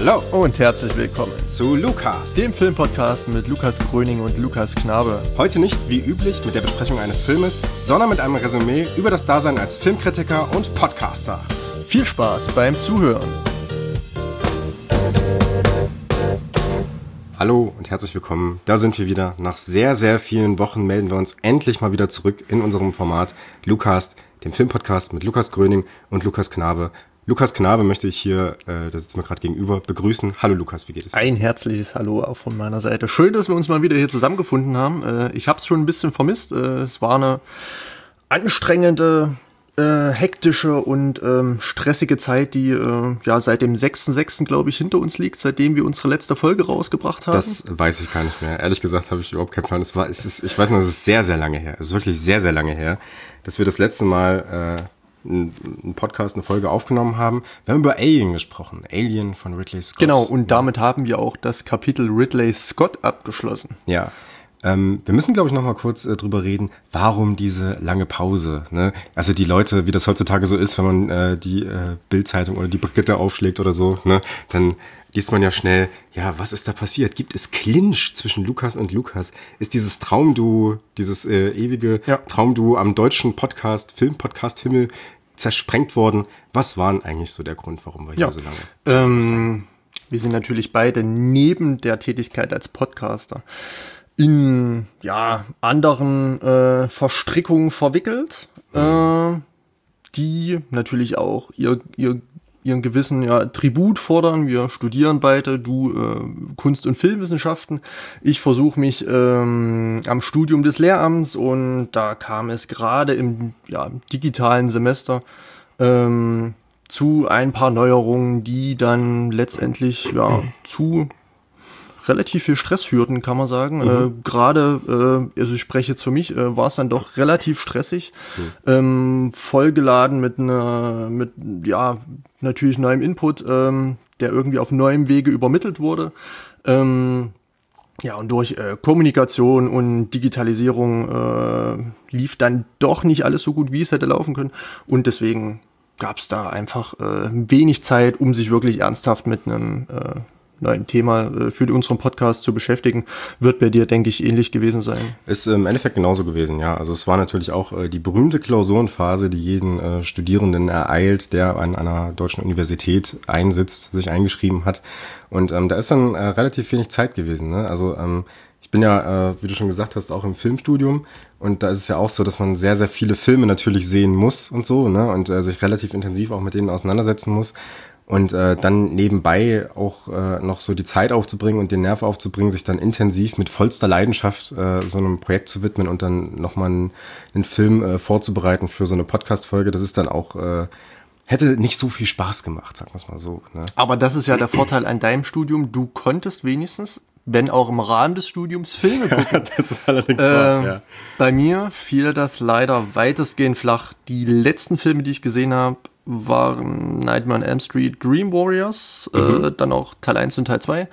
Hallo und herzlich willkommen zu Lucast, dem Filmpodcast mit Lukas Gröning und Lukas Knabe. Heute nicht wie üblich mit der Besprechung eines Filmes, sondern mit einem Resümee über das Dasein als Filmkritiker und Podcaster. Viel Spaß beim Zuhören. Hallo und herzlich willkommen. Da sind wir wieder. Nach sehr, sehr vielen Wochen melden wir uns endlich mal wieder zurück in unserem Format Lucast, dem Filmpodcast mit Lukas Gröning und Lukas Knabe. Lukas Knabe möchte ich hier, der sitzt mir gerade gegenüber, begrüßen. Hallo Lukas, wie geht es dir? Ein herzliches Hallo auch von meiner Seite. Schön, dass wir uns mal wieder hier zusammengefunden haben. Ich habe es schon ein bisschen vermisst. Es war eine anstrengende, hektische und stressige Zeit, die seit dem 6.6., glaube ich, hinter uns liegt, seitdem wir unsere letzte Folge rausgebracht haben. Das weiß ich gar nicht mehr. Ehrlich gesagt habe ich überhaupt keinen Plan. Ich weiß nur, es ist sehr, sehr lange her. Es ist wirklich sehr, sehr lange her, dass wir das letzte Mal einen Podcast, eine Folge aufgenommen haben. Wir haben über Alien gesprochen. Alien von Ridley Scott. Genau, und damit haben wir auch das Kapitel Ridley Scott abgeschlossen. Ja. Wir müssen, glaube ich, noch mal kurz drüber reden, warum diese lange Pause, ne? Also die Leute, wie das heutzutage so ist, wenn man die Bild-Zeitung oder die Brigitte aufschlägt oder so, ne? Dann liest man ja schnell, ja, was ist da passiert? Gibt es Clinch zwischen Lukas und Lukas? Ist dieses Traumduo, dieses ewige Traumduo am deutschen Filmpodcast-Himmel zersprengt worden? Was war denn eigentlich so der Grund, warum wir hier so lange? Wir sind natürlich beide neben der Tätigkeit als Podcaster in anderen Verstrickungen verwickelt, die natürlich auch ihren gewissen Tribut fordern. Wir studieren beide, du Kunst- und Filmwissenschaften. Ich versuche mich am Studium des Lehramts, und da kam es gerade im digitalen Semester zu ein paar Neuerungen, die dann letztendlich zu relativ viel Stress führten, kann man sagen. Gerade, also ich spreche jetzt für mich, war es dann doch relativ stressig. Vollgeladen mit natürlich neuem Input, der irgendwie auf neuem Wege übermittelt wurde. Und durch Kommunikation und Digitalisierung lief dann doch nicht alles so gut, wie es hätte laufen können. Und deswegen gab es da einfach wenig Zeit, um sich wirklich ernsthaft mit einem neuen Thema für unseren Podcast zu beschäftigen. Wird bei dir, denke ich, ähnlich gewesen sein. Ist im Endeffekt genauso gewesen, ja. Also es war natürlich auch die berühmte Klausurenphase, die jeden Studierenden ereilt, der an einer deutschen Universität einsitzt, sich eingeschrieben hat. Und da ist dann relativ wenig Zeit gewesen, ne? Also ich bin ja, wie du schon gesagt hast, auch im Filmstudium. Und da ist es ja auch so, dass man sehr, sehr viele Filme natürlich sehen muss und so, ne? Und sich relativ intensiv auch mit denen auseinandersetzen muss. Und dann nebenbei auch noch so die Zeit aufzubringen und den Nerv aufzubringen, sich dann intensiv mit vollster Leidenschaft so einem Projekt zu widmen und dann nochmal einen Film vorzubereiten für so eine Podcast-Folge, das ist dann auch, hätte nicht so viel Spaß gemacht, sagen wir es mal so. Ne? Aber das ist ja der Vorteil an deinem Studium, du konntest wenigstens, wenn auch im Rahmen des Studiums, Filme gucken. Das ist allerdings wahr, ja. Bei mir fiel das leider weitestgehend flach. Die letzten Filme, die ich gesehen habe, waren Nightmare on Elm Street, Dream Warriors, dann auch Teil 1 und Teil 2.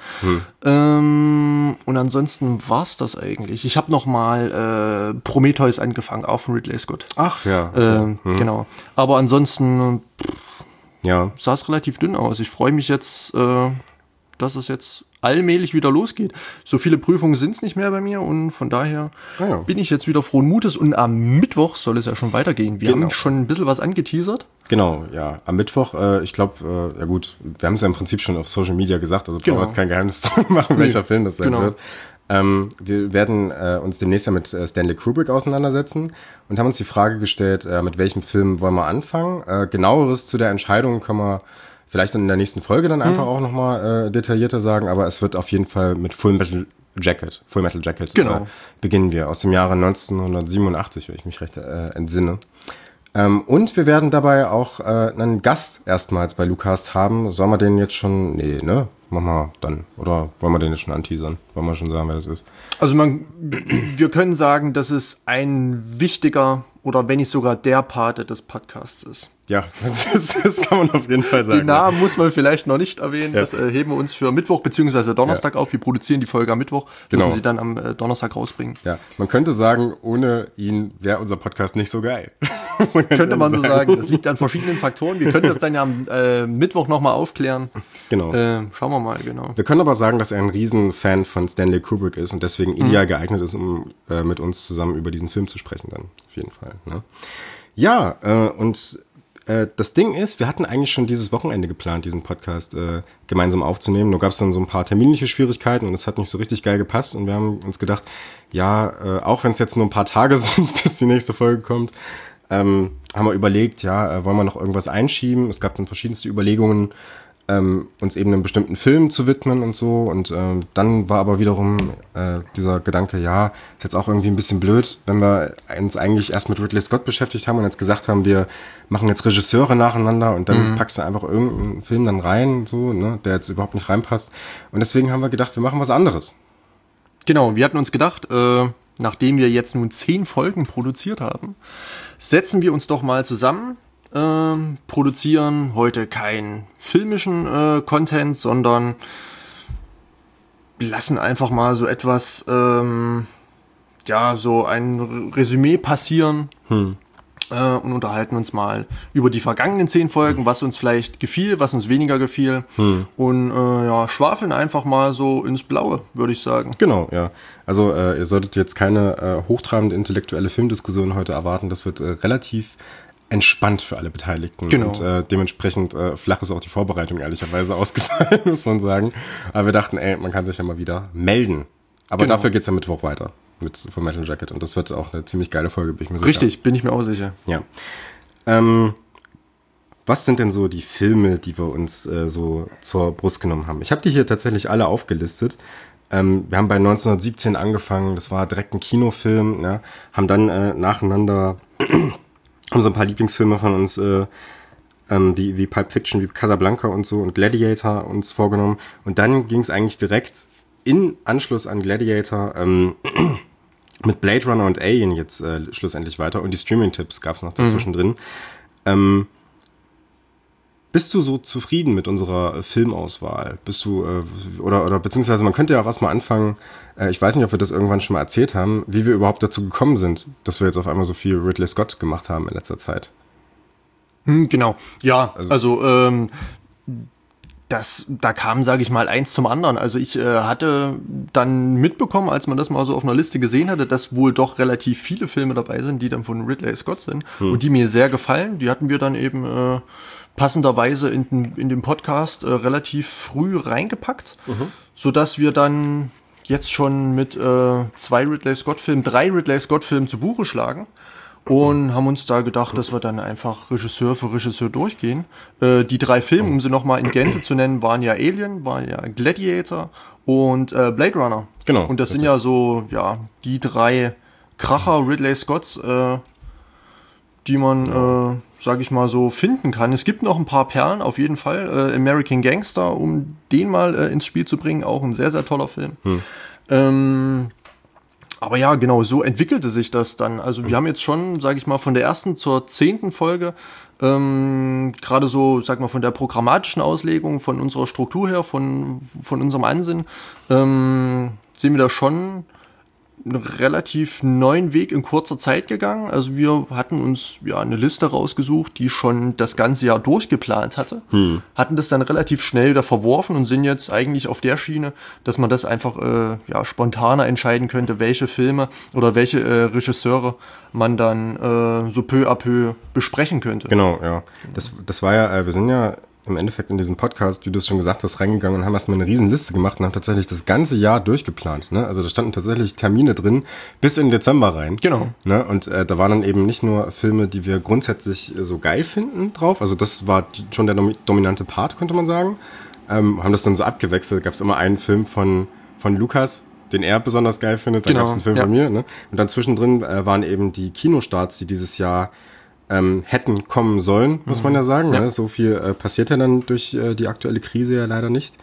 Und ansonsten war's das eigentlich. Ich habe noch mal Prometheus angefangen, auch von Ridley Scott. Ach ja. Okay. Genau. Aber ansonsten sah es relativ dünn aus. Ich freue mich jetzt, dass es jetzt allmählich wieder losgeht. So viele Prüfungen sind es nicht mehr bei mir, und von daher bin ich jetzt wieder frohen Mutes, und am Mittwoch soll es ja schon weitergehen. Wir haben schon ein bisschen was angeteasert. Genau, ja. Am Mittwoch, ich glaube, wir haben es ja im Prinzip schon auf Social Media gesagt, also brauchen wir jetzt kein Geheimnis zu machen, welcher Film das sein wird. Wir werden uns demnächst ja mit Stanley Kubrick auseinandersetzen und haben uns die Frage gestellt, mit welchem Film wollen wir anfangen. Genaueres zu der Entscheidung können wir vielleicht in der nächsten Folge dann einfach auch nochmal detaillierter sagen, aber es wird auf jeden Fall mit Full Metal Jacket beginnen wir, aus dem Jahre 1987, wenn ich mich recht entsinne. Und wir werden dabei auch einen Gast erstmals bei Lucast haben. Sollen wir den jetzt schon, machen wir dann, oder wollen wir den jetzt schon anteasern? Wollen wir schon sagen, wer das ist? Also wir können sagen, dass es ein wichtiger oder wenn nicht sogar der Pate des Podcasts ist. Ja, das kann man auf jeden Fall sagen. Den Namen muss man vielleicht noch nicht erwähnen. Ja. Das heben wir uns für Mittwoch bzw. Donnerstag auf. Wir produzieren die Folge am Mittwoch, würden sie dann am Donnerstag rausbringen. Ja, man könnte sagen, ohne ihn wäre unser Podcast nicht so geil. Könnte man so sagen. Das liegt an verschiedenen Faktoren. Wir können das dann ja am Mittwoch nochmal aufklären. Genau. Schauen wir mal, genau. Wir können aber sagen, dass er ein Riesenfan von Stanley Kubrick ist und deswegen ideal geeignet ist, um mit uns zusammen über diesen Film zu sprechen dann. Auf jeden Fall. Ne? Ja, und das Ding ist, wir hatten eigentlich schon dieses Wochenende geplant, diesen Podcast gemeinsam aufzunehmen. Nur gab es dann so ein paar terminliche Schwierigkeiten und es hat nicht so richtig geil gepasst. Und wir haben uns gedacht, ja, auch wenn es jetzt nur ein paar Tage sind, bis die nächste Folge kommt, haben wir überlegt, ja, wollen wir noch irgendwas einschieben? Es gab dann verschiedenste Überlegungen, uns eben einem bestimmten Film zu widmen und so. Und dann war aber wiederum dieser Gedanke, ja, ist jetzt auch irgendwie ein bisschen blöd, wenn wir uns eigentlich erst mit Ridley Scott beschäftigt haben und jetzt gesagt haben, wir machen jetzt Regisseure nacheinander und dann packst du einfach irgendeinen Film dann rein, so, ne, der jetzt überhaupt nicht reinpasst. Und deswegen haben wir gedacht, wir machen was anderes. Genau, wir hatten uns gedacht, nachdem wir jetzt nun 10 Folgen produziert haben, setzen wir uns doch mal zusammen, produzieren heute keinen filmischen Content, sondern lassen einfach mal so etwas, so ein Resümee passieren und unterhalten uns mal über die vergangenen 10 Folgen, was uns vielleicht gefiel, was uns weniger gefiel und schwafeln einfach mal so ins Blaue, würde ich sagen. Genau, ja. Also ihr solltet jetzt keine hochtrabende intellektuelle Filmdiskussion heute erwarten, das wird relativ entspannt für alle Beteiligten. Genau. Und dementsprechend flach ist auch die Vorbereitung ehrlicherweise ausgefallen, muss man sagen. Aber wir dachten, man kann sich ja mal wieder melden. Aber dafür geht's ja Mittwoch weiter mit Full Metal Jacket. Und das wird auch eine ziemlich geile Folge, bin ich mir sicher. Richtig, bin ich mir auch sicher. Ja. Was sind denn so die Filme, die wir uns so zur Brust genommen haben? Ich habe die hier tatsächlich alle aufgelistet. Wir haben bei 1917 angefangen, das war direkt ein Kinofilm, ne? Haben dann nacheinander haben so ein paar Lieblingsfilme von uns, wie Pulp Fiction, wie Casablanca und so und Gladiator uns vorgenommen. Und dann ging es eigentlich direkt in Anschluss an Gladiator mit Blade Runner und Alien jetzt schlussendlich weiter. Und die Streaming-Tipps gab es noch dazwischen drin. Bist du so zufrieden mit unserer Filmauswahl? Bist du, oder beziehungsweise man könnte ja auch erstmal anfangen, ich weiß nicht, ob wir das irgendwann schon mal erzählt haben, wie wir überhaupt dazu gekommen sind, dass wir jetzt auf einmal so viel Ridley Scott gemacht haben in letzter Zeit. Genau, ja, also da kam, sage ich mal, eins zum anderen. Also ich hatte dann mitbekommen, als man das mal so auf einer Liste gesehen hatte, dass wohl doch relativ viele Filme dabei sind, die dann von Ridley Scott sind und die mir sehr gefallen. Die hatten wir dann eben passenderweise in dem Podcast relativ früh reingepackt, sodass wir dann jetzt schon mit 3 Ridley Scott Filmen zu Buche schlagen und haben uns da gedacht, dass wir dann einfach Regisseur für Regisseur durchgehen. Die 3 Filme, um sie nochmal in Gänze zu nennen, waren ja Alien, waren ja Gladiator und Blade Runner. Genau. Und das sind ja so, die 3 Kracher Ridley Scotts, die man, sage ich mal, so finden kann. Es gibt noch ein paar Perlen, auf jeden Fall. American Gangster, um den mal ins Spiel zu bringen, auch ein sehr, sehr toller Film. Aber ja, genau, so entwickelte sich das dann. Also wir haben jetzt schon, sage ich mal, von der ersten zur 10. Folge, gerade so, sag mal, von der programmatischen Auslegung, von unserer Struktur her, von unserem Ansinnen, sind wir da schon einen relativ neuen Weg in kurzer Zeit gegangen. Also wir hatten uns eine Liste rausgesucht, die schon das ganze Jahr durchgeplant hatte, hatten das dann relativ schnell wieder verworfen und sind jetzt eigentlich auf der Schiene, dass man das einfach spontaner entscheiden könnte, welche Filme oder welche Regisseure man dann so peu à peu besprechen könnte. Genau, ja. Das war ja, wir sind ja im Endeffekt in diesem Podcast, wie du es schon gesagt hast, reingegangen und haben erstmal eine riesen Liste gemacht und haben tatsächlich das ganze Jahr durchgeplant. Ne? Also da standen tatsächlich Termine drin bis in Dezember rein. Genau. Ne? Und da waren dann eben nicht nur Filme, die wir grundsätzlich so geil finden drauf. Also das war schon der dominante Part, könnte man sagen. Haben das dann so abgewechselt. Gab es immer einen Film von Lukas, den er besonders geil findet. Dann gab es einen Film von mir. Ne? Und dann zwischendrin waren eben die Kinostarts, die dieses Jahr hätten kommen sollen, muss man ja sagen. Ja. Ne? So viel passiert ja dann durch die aktuelle Krise ja leider nicht.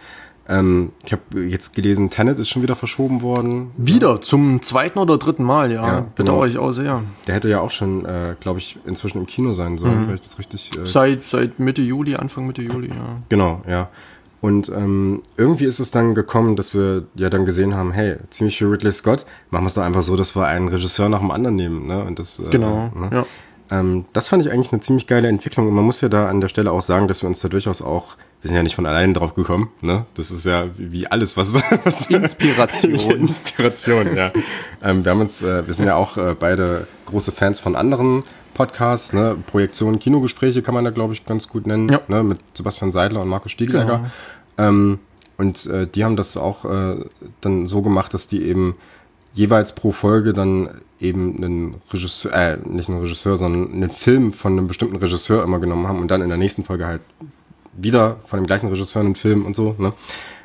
Ich habe jetzt gelesen, Tenet ist schon wieder verschoben worden. Wieder, zum 2. oder 3. Mal, ja. Bedauere ich auch sehr. Der hätte ja auch schon, glaube ich, inzwischen im Kino sein sollen, weil ich das richtig... Seit Mitte Juli, Anfang Mitte Juli, ja. Genau, ja. Und irgendwie ist es dann gekommen, dass wir ja dann gesehen haben, hey, ziemlich für Ridley Scott, machen wir es doch einfach so, dass wir einen Regisseur nach dem anderen nehmen. Ne? Und das, genau, ne? ja. Das fand ich eigentlich eine ziemlich geile Entwicklung. Und man muss ja da an der Stelle auch sagen, dass wir uns da durchaus auch, wir sind ja nicht von alleine drauf gekommen, ne? Das ist ja wie alles, was Inspiration. Inspiration, ja. Wir sind ja auch beide große Fans von anderen Podcasts, ne? Projektion, Kinogespräche kann man da, glaube ich, ganz gut nennen, ja. Ne? Mit Sebastian Seidler und Markus Stiegelecker. Genau. Und die haben das auch dann so gemacht, dass die eben jeweils pro Folge dann eben einen Regisseur, nicht einen Regisseur, sondern einen Film von einem bestimmten Regisseur immer genommen haben und dann in der nächsten Folge halt wieder von dem gleichen Regisseur einen Film und so, ne?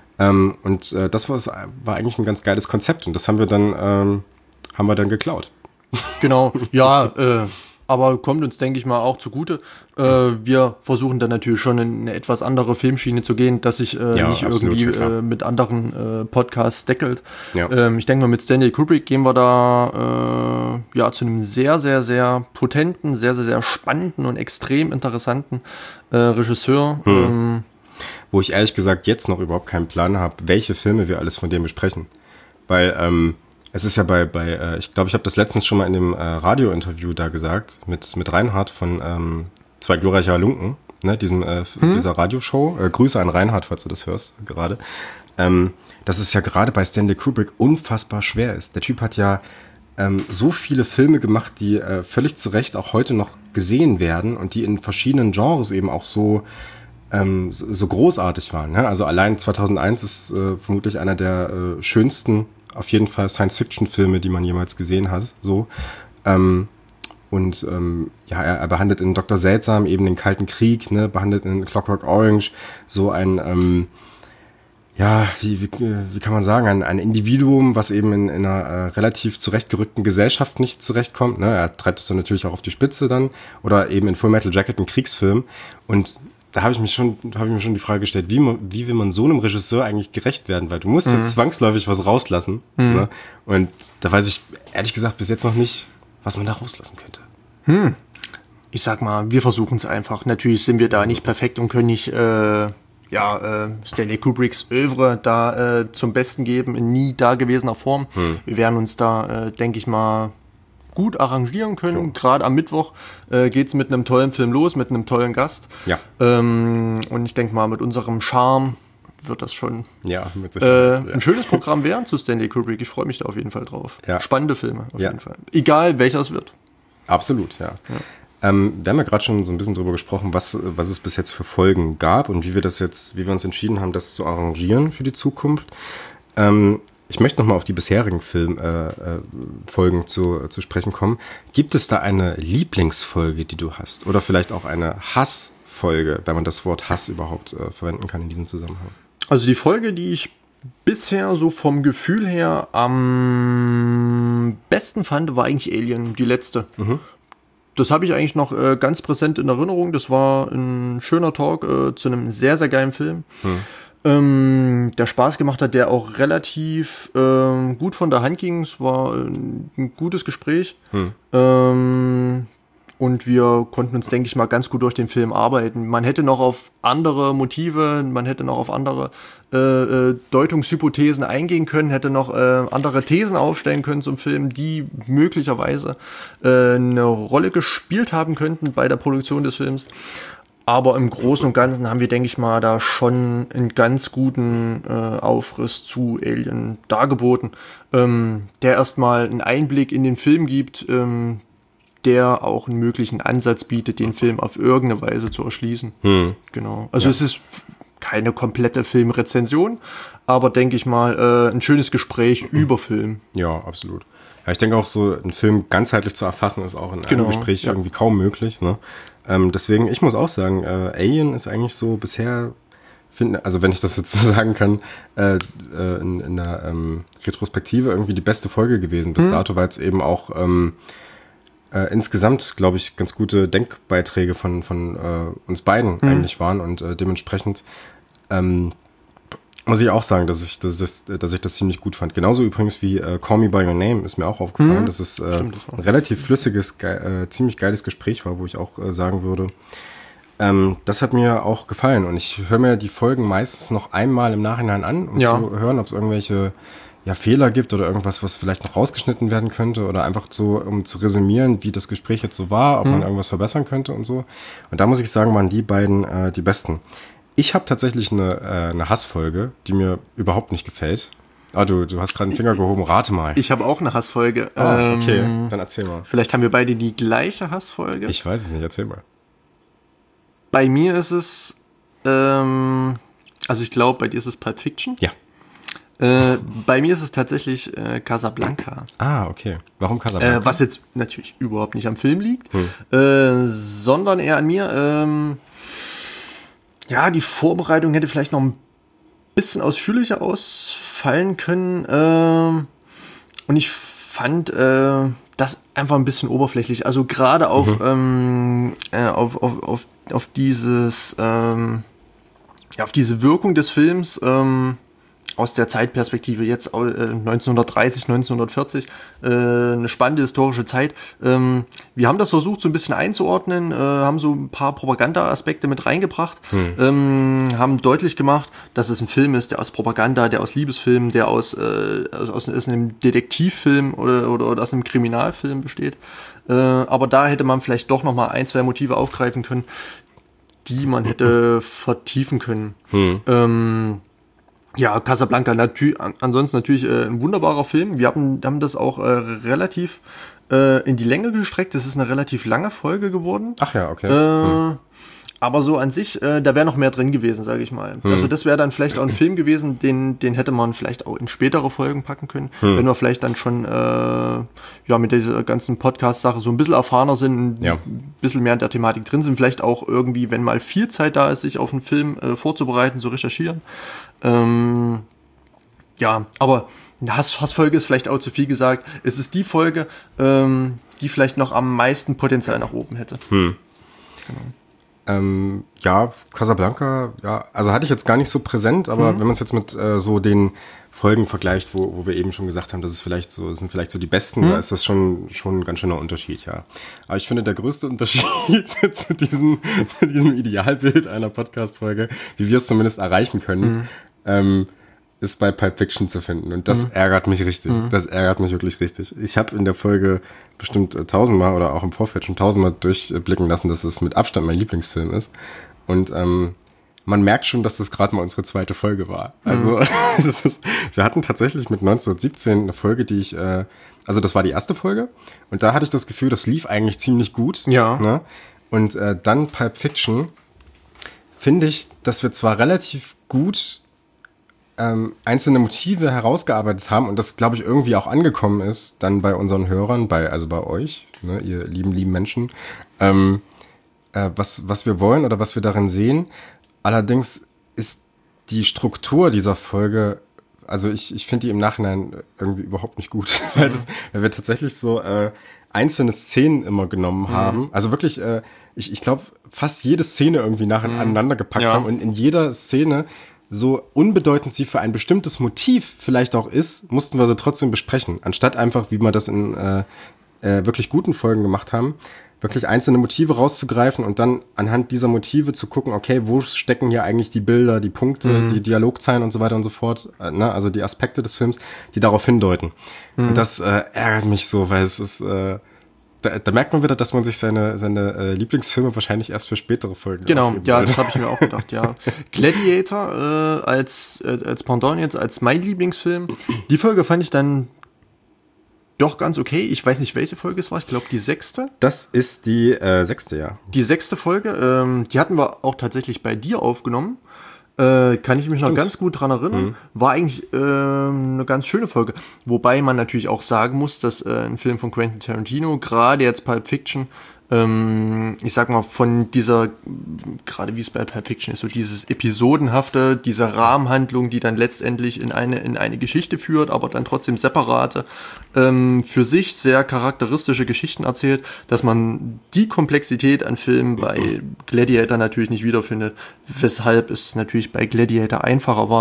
Das war eigentlich ein ganz geiles Konzept und das haben wir dann geklaut. Genau, ja, aber kommt uns, denke ich mal, auch zugute. Wir versuchen dann natürlich schon in eine etwas andere Filmschiene zu gehen, dass sich nicht absolut, irgendwie mit anderen Podcasts deckelt. Ja. Ich denke mal, mit Stanley Kubrick gehen wir da zu einem sehr, sehr, sehr potenten, sehr, sehr, sehr spannenden und extrem interessanten Regisseur. Wo ich ehrlich gesagt jetzt noch überhaupt keinen Plan habe, welche Filme wir alles von dem besprechen. Weil es ist ja ich glaube, ich habe das letztens schon mal in dem Radio-Interview da gesagt, mit Reinhard von Zwei glorreiche Halunken, ne, dieser Radioshow. Grüße an Reinhard, falls du das hörst gerade. Dass es ja gerade bei Stanley Kubrick unfassbar schwer ist. Der Typ hat ja so viele Filme gemacht, die völlig zu Recht auch heute noch gesehen werden und die in verschiedenen Genres eben auch so großartig waren. Ne? Also allein 2001 ist vermutlich einer der schönsten, auf jeden Fall Science-Fiction-Filme, die man jemals gesehen hat. So. Er behandelt in Dr. Seltsam eben den Kalten Krieg, ne? Behandelt in Clockwork Orange so ein, wie kann man sagen, ein Individuum, was eben in einer relativ zurechtgerückten Gesellschaft nicht zurechtkommt. Ne? Er treibt es dann natürlich auch auf die Spitze dann. Oder eben in Full Metal Jacket, ein Kriegsfilm. Und da habe ich mir schon die Frage gestellt, wie will man so einem Regisseur eigentlich gerecht werden? Weil du musst ja zwangsläufig was rauslassen. Ne? Und da weiß ich ehrlich gesagt bis jetzt noch nicht, was man da rauslassen könnte. Ich sag mal, wir versuchen es einfach. Natürlich sind wir da nicht perfekt und können nicht Stanley Kubricks Œuvre da zum Besten geben, in nie dagewesener Form. Wir werden uns da, denke ich mal, gut arrangieren können. Gerade am Mittwoch geht es mit einem tollen Film los, mit einem tollen Gast. Ja. Und ich denke mal, mit unserem Charme wird das schon mit Sicherheit, ein schönes Programm werden zu Stanley Kubrick. Ich freue mich da auf jeden Fall drauf. Ja. Spannende Filme auf jeden Fall. Egal, welcher es wird. Absolut, ja. Wir haben ja gerade schon so ein bisschen drüber gesprochen, was es bis jetzt für Folgen gab und wie wir uns entschieden haben, das zu arrangieren für die Zukunft. Ich möchte nochmal auf die bisherigen Folgen zu sprechen kommen. Gibt es da eine Lieblingsfolge, die du hast? Oder vielleicht auch eine Hassfolge, wenn man das Wort Hass überhaupt verwenden kann in diesem Zusammenhang? Also die Folge, die ich bisher so vom Gefühl her am besten fand, war eigentlich Alien, die letzte. Das habe ich eigentlich noch ganz präsent in Erinnerung. Das war ein schöner Talk zu einem sehr, sehr geilen Film. Der Spaß gemacht hat, der auch relativ gut von der Hand ging. Es war ein gutes Gespräch. Und wir konnten uns, denke ich mal, ganz gut durch den Film arbeiten. Man hätte noch auf andere Motive, man hätte noch auf andere Deutungshypothesen eingehen können, hätte noch andere Thesen aufstellen können zum Film, die möglicherweise eine Rolle gespielt haben könnten bei der Produktion des Films. Aber im Großen und Ganzen haben wir, denke ich mal, da schon einen ganz guten Aufriss zu Alien dargeboten, der erstmal einen Einblick in den Film gibt, der auch einen möglichen Ansatz bietet, den Film auf irgendeine Weise zu erschließen. Genau. Also es ist keine komplette Filmrezension, aber denke ich mal, ein schönes Gespräch über Film. Ja, absolut. Ja, ich denke auch, so einen Film ganzheitlich zu erfassen, ist auch in einem Gespräch irgendwie kaum möglich. Ne? Deswegen, ich muss auch sagen, Alien ist eigentlich so bisher, also wenn ich das jetzt so sagen kann, in der Retrospektive irgendwie die beste Folge gewesen bis dato, weil es eben auch insgesamt, glaube ich, ganz gute Denkbeiträge von uns beiden eigentlich waren und dementsprechend muss Muss ich auch sagen, dass ich das ziemlich gut fand. Genauso übrigens wie Call Me By Your Name ist mir auch aufgefallen, dass es ein relativ flüssiges, ziemlich geiles Gespräch war, wo ich auch sagen würde, das hat mir auch gefallen. Und ich höre mir die Folgen meistens noch einmal im Nachhinein an, um zu hören, ob es irgendwelche Fehler gibt oder irgendwas, was vielleicht noch rausgeschnitten werden könnte oder einfach so, um zu resümieren, wie das Gespräch jetzt so war, ob man irgendwas verbessern könnte und so. Und da muss ich sagen, waren die beiden die besten. Ich habe tatsächlich eine Hassfolge, die mir überhaupt nicht gefällt. Ah, du hast gerade den Finger gehoben, rate mal. Ich habe auch eine Hassfolge. Okay, dann erzähl mal. Vielleicht haben wir beide die gleiche Hassfolge. Ich weiß es nicht, erzähl mal. Bei mir ist es, also ich glaube, bei dir ist es Pulp Fiction. Ja. Bei mir ist es tatsächlich Casablanca. Ah, okay. Warum Casablanca? Was jetzt natürlich überhaupt nicht am Film liegt, sondern eher an mir. Ja, die Vorbereitung hätte vielleicht noch ein bisschen ausführlicher ausfallen können. Und ich fand das einfach ein bisschen oberflächlich. Also gerade auf dieses auf diese Wirkung des Films aus der Zeitperspektive jetzt 1930, 1940, eine spannende historische Zeit. Wir haben das versucht so ein bisschen einzuordnen, haben so ein paar Propaganda-Aspekte mit reingebracht, haben deutlich gemacht, dass es ein Film ist, der aus Propaganda, der aus Liebesfilm, der aus einem Detektivfilm oder aus einem Kriminalfilm besteht. Aber da hätte man vielleicht doch nochmal 1, 2 Motive aufgreifen können, die man hätte vertiefen können. Ja, Casablanca, ansonsten natürlich ein wunderbarer Film. Wir haben das auch relativ in die Länge gestreckt. Das ist eine relativ lange Folge geworden. Ach ja, okay. Aber so an sich, da wäre noch mehr drin gewesen, sage ich mal. Also das wäre dann vielleicht auch ein Film gewesen, den hätte man vielleicht auch in spätere Folgen packen können, wenn wir vielleicht dann schon mit dieser ganzen Podcast-Sache so ein bisschen erfahrener sind, ein bisschen mehr in der Thematik drin sind, vielleicht auch irgendwie, wenn mal viel Zeit da ist, sich auf einen Film vorzubereiten, zu recherchieren. Aber eine Hassfolge ist vielleicht auch zu viel gesagt. Es ist die Folge, die vielleicht noch am meisten Potenzial nach oben hätte. Genau. Casablanca, also hatte ich jetzt gar nicht so präsent, aber wenn man es jetzt mit so den Folgen vergleicht, wo wir eben schon gesagt haben, das sind vielleicht so die besten, da ist das schon ein ganz schöner Unterschied, ja. Aber ich finde, der größte Unterschied zu diesem Idealbild einer Podcast-Folge, wie wir es zumindest erreichen können, ist bei Pulp Fiction zu finden. Und das ärgert mich richtig. Das ärgert mich wirklich richtig. Ich habe in der Folge bestimmt 1000-mal oder auch im Vorfeld schon 1000-mal durchblicken lassen, dass es mit Abstand mein Lieblingsfilm ist. Und man merkt schon, dass das gerade mal unsere zweite Folge war. Also wir hatten tatsächlich mit 1917 eine Folge, die ich, also das war die erste Folge. Und da hatte ich das Gefühl, das lief eigentlich ziemlich gut. Ja. Ne? Und dann Pulp Fiction finde ich, dass wir zwar relativ gut einzelne Motive herausgearbeitet haben und das, glaube ich, irgendwie auch angekommen ist, dann bei unseren Hörern, bei euch, ne, ihr lieben Menschen, was wir wollen oder was wir darin sehen. Allerdings ist die Struktur dieser Folge, also ich finde die im Nachhinein irgendwie überhaupt nicht gut, weil wir tatsächlich so einzelne Szenen immer genommen haben. Also wirklich, ich glaube, fast jede Szene irgendwie nacheinander gepackt haben und in jeder Szene, so unbedeutend sie für ein bestimmtes Motiv vielleicht auch ist, mussten wir sie trotzdem besprechen. Anstatt einfach, wie wir das in wirklich guten Folgen gemacht haben, wirklich einzelne Motive rauszugreifen und dann anhand dieser Motive zu gucken, okay, wo stecken hier eigentlich die Bilder, die Punkte, die Dialogzeilen und so weiter und so fort, also die Aspekte des Films, die darauf hindeuten. Und das ärgert mich so, weil es ist... Da merkt man wieder, dass man sich seine Lieblingsfilme wahrscheinlich erst für spätere Folgen aufheben sollte. Das habe ich mir auch gedacht, ja. Gladiator als Pendant jetzt, als mein Lieblingsfilm. Die Folge fand ich dann doch ganz okay. Ich weiß nicht, welche Folge es war. Ich glaube, die 6. Das ist die 6., ja. Die 6. Folge, die hatten wir auch tatsächlich bei dir aufgenommen. Kann ich mich noch ganz gut dran erinnern. War eigentlich eine ganz schöne Folge. Wobei man natürlich auch sagen muss, dass ein Film von Quentin Tarantino, gerade jetzt Pulp Fiction, ich sag mal, von dieser, gerade wie es bei Pulp Fiction ist, so dieses Episodenhafte, diese Rahmenhandlung, die dann letztendlich in eine Geschichte führt, aber dann trotzdem separate, für sich sehr charakteristische Geschichten erzählt, dass man die Komplexität an Filmen bei Gladiator natürlich nicht wiederfindet, weshalb es natürlich bei Gladiator einfacher war.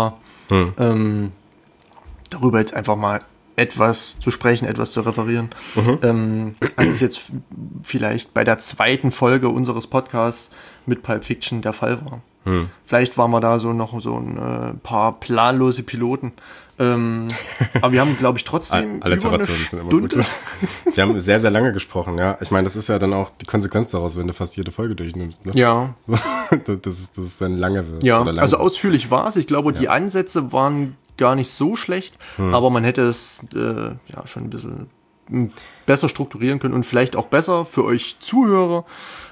Darüber jetzt einfach mal etwas zu sprechen, etwas zu referieren. Als es jetzt vielleicht bei der zweiten Folge unseres Podcasts mit Pulp Fiction der Fall war. Vielleicht waren wir da noch so ein paar planlose Piloten. Aber wir haben, glaube ich, trotzdem Alliterationen sind immer gut. Wir haben sehr, sehr lange gesprochen, ja. Ich meine, das ist ja dann auch die Konsequenz daraus, wenn du fast jede Folge durchnimmst. Ne? Ja. dass es dann lange wird. Ja, also ausführlich war es. Ich glaube, die Ansätze waren gar nicht so schlecht, aber man hätte es schon ein bisschen besser strukturieren können und vielleicht auch besser für euch Zuhörer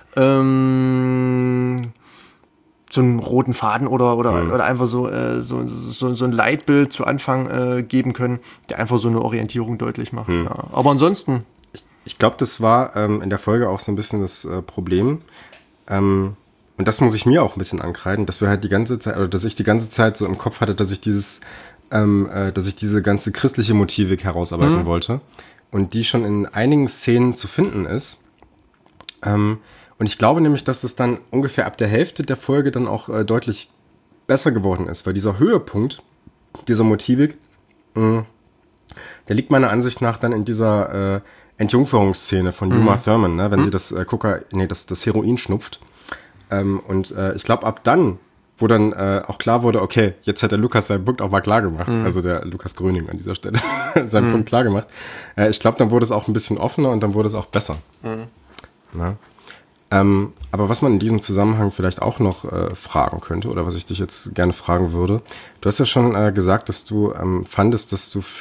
so einen roten Faden oder einfach so ein Leitbild zu Anfang geben können, der einfach so eine Orientierung deutlich macht. Ja. Aber ansonsten... Ich glaube, das war in der Folge auch so ein bisschen das Problem. Und das muss ich mir auch ein bisschen ankreiden, dass wir halt die ganze Zeit, oder dass ich die ganze Zeit so im Kopf hatte, dass ich diese ganze christliche Motivik herausarbeiten wollte. Und die schon in einigen Szenen zu finden ist. Und ich glaube nämlich, dass es dann ungefähr ab der Hälfte der Folge dann auch deutlich besser geworden ist, weil dieser Höhepunkt dieser Motivik, der liegt meiner Ansicht nach dann in dieser Entjungferungsszene von Uma Thurman, ne, wenn sie das Heroin schnupft. Und ich glaube, ab dann, wo dann auch klar wurde, okay, jetzt hat der Lukas seinen Punkt auch mal klar gemacht, also der Lukas Gröning an dieser Stelle, seinen Punkt klar gemacht. Ich glaube, dann wurde es auch ein bisschen offener und dann wurde es auch besser. Na? Aber was man in diesem Zusammenhang vielleicht auch noch fragen könnte, oder was ich dich jetzt gerne fragen würde, du hast ja schon gesagt, dass du fandest, dass du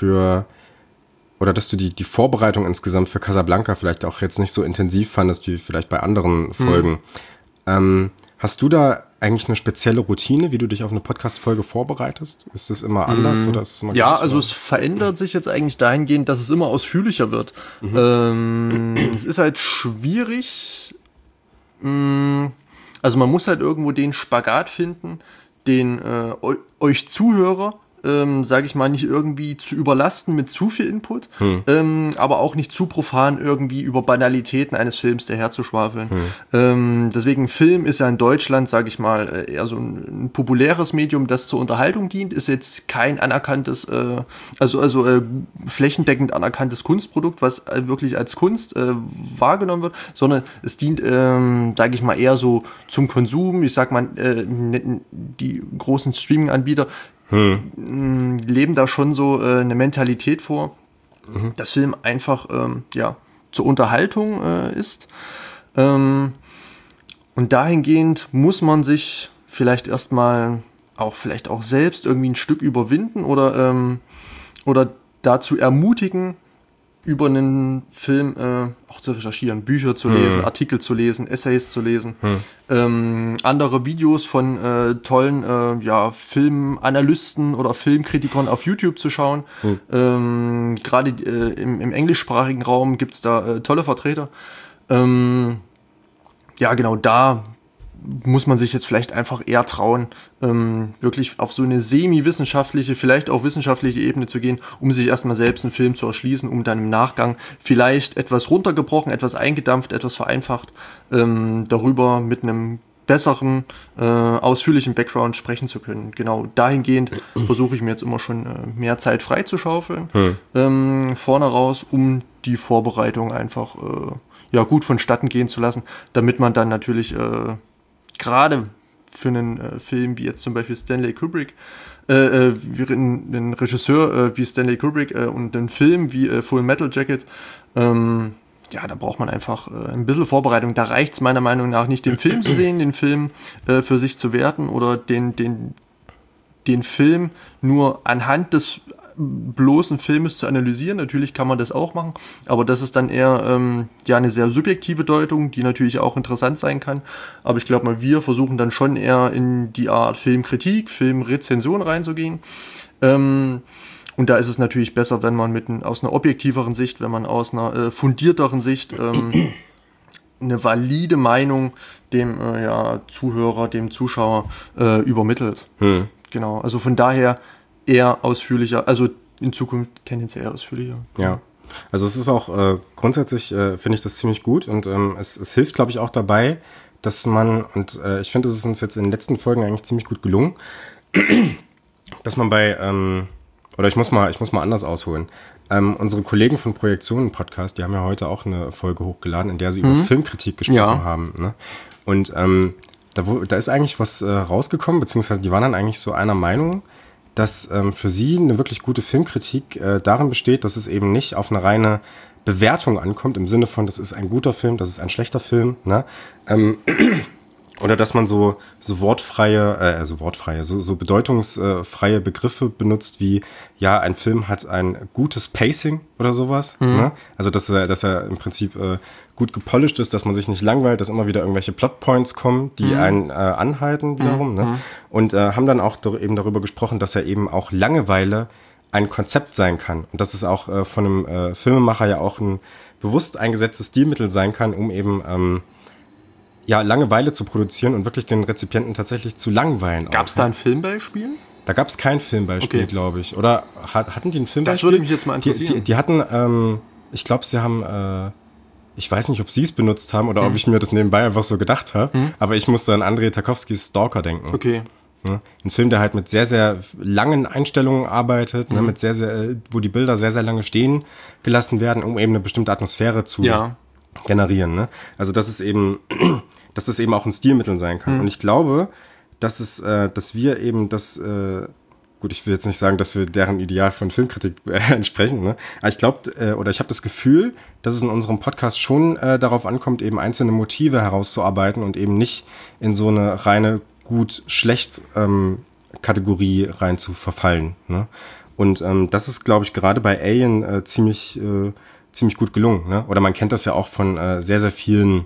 die Vorbereitung insgesamt für Casablanca vielleicht auch jetzt nicht so intensiv fandest, wie vielleicht bei anderen Folgen. Hast du da eigentlich eine spezielle Routine, wie du dich auf eine Podcast-Folge vorbereitest? Ist das immer anders oder ist es immer Ja, gleich, also oder? es verändert sich jetzt eigentlich dahingehend, dass es immer ausführlicher wird. Es ist halt schwierig. Also man muss halt irgendwo den Spagat finden, den euch Zuhörer, sage ich mal, nicht irgendwie zu überlasten mit zu viel Input, aber auch nicht zu profan irgendwie über Banalitäten eines Films daherzuschwafeln. Deswegen Film ist ja in Deutschland, sage ich mal, eher so ein populäres Medium, das zur Unterhaltung dient, ist jetzt kein anerkanntes, flächendeckend anerkanntes Kunstprodukt, was wirklich als Kunst wahrgenommen wird, sondern es dient, sage ich mal, eher so zum Konsum. Ich sag mal, die großen Streaming-Anbieter leben da schon so eine Mentalität vor, dass Film einfach zur Unterhaltung ist. Und dahingehend muss man sich vielleicht erstmal vielleicht auch selbst irgendwie ein Stück überwinden oder dazu ermutigen, über einen Film auch zu recherchieren, Bücher zu lesen, Artikel zu lesen, Essays zu lesen, andere Videos von tollen Filmanalysten oder Filmkritikern auf YouTube zu schauen. Gerade im englischsprachigen Raum gibt es da tolle Vertreter. Genau, da muss man sich jetzt vielleicht einfach eher trauen, wirklich auf so eine semi-wissenschaftliche, vielleicht auch wissenschaftliche Ebene zu gehen, um sich erstmal selbst einen Film zu erschließen, um dann im Nachgang vielleicht etwas runtergebrochen, etwas eingedampft, etwas vereinfacht, darüber mit einem besseren, ausführlichen Background sprechen zu können. Genau, dahingehend versuche ich mir jetzt immer schon mehr Zeit freizuschaufeln, vorne raus, um die Vorbereitung einfach gut vonstatten gehen zu lassen, damit man dann natürlich gerade für einen Film wie jetzt zum Beispiel Stanley Kubrick, einen Regisseur wie Stanley Kubrick und einen Film wie Full Metal Jacket, da braucht man einfach ein bisschen Vorbereitung. Da reicht es meiner Meinung nach nicht, den Film zu sehen, den Film für sich zu werten oder den Film nur anhand des bloßen Filmes zu analysieren. Natürlich kann man das auch machen, aber das ist dann eher eine sehr subjektive Deutung, die natürlich auch interessant sein kann. Aber ich glaube mal, wir versuchen dann schon eher in die Art Filmkritik, Filmrezension reinzugehen. Und da ist es natürlich besser, wenn man aus einer objektiveren Sicht, wenn man aus einer fundierteren Sicht eine valide Meinung dem Zuhörer, dem Zuschauer übermittelt. Genau, also von daher eher ausführlicher, also in Zukunft tendenziell eher ausführlicher. Ja, also es ist auch grundsätzlich, finde ich das ziemlich gut und es hilft, glaube ich, auch dabei, dass man, und ich finde, es ist uns jetzt in den letzten Folgen eigentlich ziemlich gut gelungen, dass man bei, oder ich muss mal anders ausholen. Unsere Kollegen von Projektionen-Podcast, die haben ja heute auch eine Folge hochgeladen, in der sie über Filmkritik gesprochen haben. Ne? Und da ist eigentlich was rausgekommen, beziehungsweise die waren dann eigentlich so einer Meinung, dass für sie eine wirklich gute Filmkritik darin besteht, dass es eben nicht auf eine reine Bewertung ankommt, im Sinne von, das ist ein guter Film, das ist ein schlechter Film, ne? Oder dass man so bedeutungsfreie Begriffe benutzt wie, ja, ein Film hat ein gutes Pacing oder sowas. Ne? Also dass er im Prinzip gut gepolished ist, dass man sich nicht langweilt, dass immer wieder irgendwelche Plotpoints kommen, die einen anhalten wiederum. Ne? Und haben dann auch eben darüber gesprochen, dass er eben auch Langeweile ein Konzept sein kann. Und dass es auch von einem Filmemacher ja auch ein bewusst eingesetztes Stilmittel sein kann, um eben Langeweile zu produzieren und wirklich den Rezipienten tatsächlich zu langweilen. Gab es da ein Filmbeispiel? Da gab es kein Filmbeispiel, glaube ich. Oder hatten die ein Filmbeispiel? Das würde mich jetzt mal interessieren. Die hatten, ich glaube, sie haben, ich weiß nicht, ob sie es benutzt haben oder ob ich mir das nebenbei einfach so gedacht habe, aber ich musste an Andrei Tarkovskys Stalker denken. Okay. Ne? Ein Film, der halt mit sehr, sehr langen Einstellungen arbeitet, ne? Mit wo die Bilder sehr, sehr lange stehen gelassen werden, um eben eine bestimmte Atmosphäre zu generieren. Ne? Also dass es eben auch ein Stilmittel sein kann. Und ich glaube, dass wir eben gut, ich will jetzt nicht sagen, dass wir deren Ideal von Filmkritik entsprechen, ne? Aber ich glaube, oder ich habe das Gefühl, dass es in unserem Podcast schon darauf ankommt, eben einzelne Motive herauszuarbeiten und eben nicht in so eine reine gut-schlecht Kategorie rein zu verfallen. Ne? Und das ist, glaube ich, gerade bei Alien ziemlich gut gelungen. Ne? Oder man kennt das ja auch von sehr, sehr vielen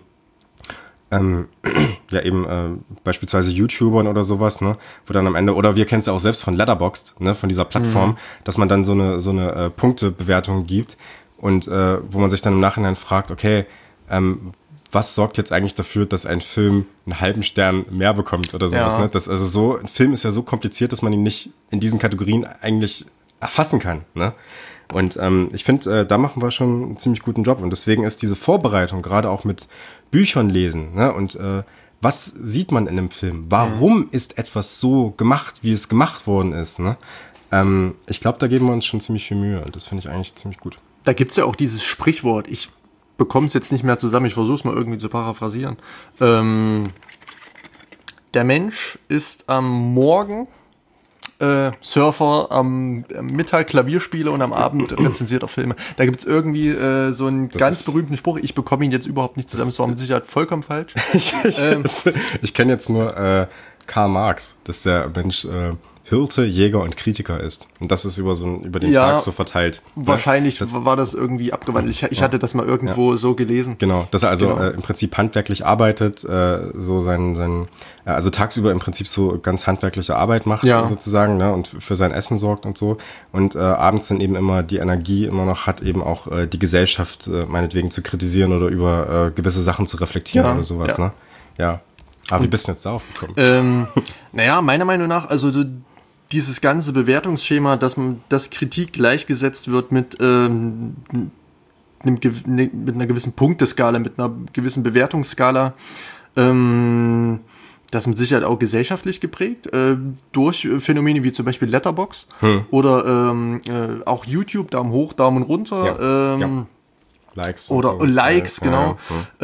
beispielsweise YouTubern oder sowas, ne, wo dann am Ende, oder wir kennen es ja auch selbst von Letterboxd, ne, von dieser Plattform, dass man dann so eine Punktebewertung gibt und wo man sich dann im Nachhinein fragt, okay, was sorgt jetzt eigentlich dafür, dass ein Film einen halben Stern mehr bekommt oder sowas, ne? Ein Film ist ja so kompliziert, dass man ihn nicht in diesen Kategorien eigentlich erfassen kann, ne? Und ich finde, da machen wir schon einen ziemlich guten Job. Und deswegen ist diese Vorbereitung, gerade auch mit Büchern lesen, ne? Und was sieht man in einem Film? Warum ist etwas so gemacht, wie es gemacht worden ist? Ne? Ich glaube, da geben wir uns schon ziemlich viel Mühe. Das finde ich eigentlich ziemlich gut. Da gibt es ja auch dieses Sprichwort, ich bekomme es jetzt nicht mehr zusammen, ich versuche es mal irgendwie zu paraphrasieren. Der Mensch ist am Morgen Surfer, am Mittag Klavierspieler und am Abend rezensiert er Filme. Da gibt es irgendwie so einen ganz berühmten Spruch, ich bekomme ihn jetzt überhaupt nicht zusammen, das war mit Sicherheit vollkommen falsch. Ich kenne jetzt nur Karl Marx, dass der Mensch Hirte, Jäger und Kritiker ist. Und das ist über den Tag so verteilt. Wahrscheinlich war das irgendwie abgewandelt. Ich hatte das mal irgendwo so gelesen. Genau, dass er also im Prinzip handwerklich arbeitet, also tagsüber im Prinzip so ganz handwerkliche Arbeit macht sozusagen, ne, und für sein Essen sorgt und so. Und abends dann eben immer die Energie immer noch hat, eben auch die Gesellschaft meinetwegen zu kritisieren oder über gewisse Sachen zu reflektieren oder sowas. Ne? Ja. Aber wie bist du jetzt darauf gekommen? Naja, meiner Meinung nach, also dieses ganze Bewertungsschema, dass Kritik gleichgesetzt wird mit einer gewissen Punkteskala, mit einer gewissen Bewertungsskala, das ist mit Sicherheit auch gesellschaftlich geprägt, durch Phänomene wie zum Beispiel Letterboxd oder auch YouTube, Daumen hoch, Daumen runter, Likes oder so. Likes, genau.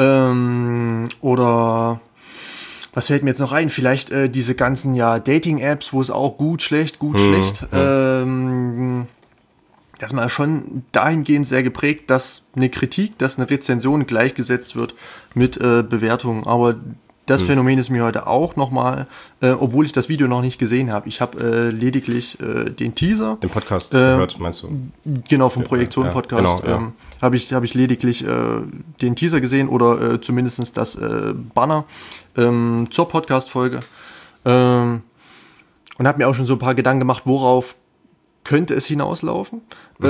Oder was fällt mir jetzt noch ein? Vielleicht diese ganzen Dating-Apps, wo es auch gut, schlecht, dass man schon dahingehend sehr geprägt, dass eine Kritik, dass eine Rezension gleichgesetzt wird mit Bewertungen. Aber das Phänomen ist mir heute auch nochmal, obwohl ich das Video noch nicht gesehen habe. Ich habe lediglich den Teaser. Den Podcast gehört, meinst du? Genau, vom Projektion-Podcast. Genau, habe ich lediglich den Teaser gesehen oder zumindest das Banner zur Podcast-Folge. Und habe mir auch schon so ein paar Gedanken gemacht, worauf könnte es hinauslaufen.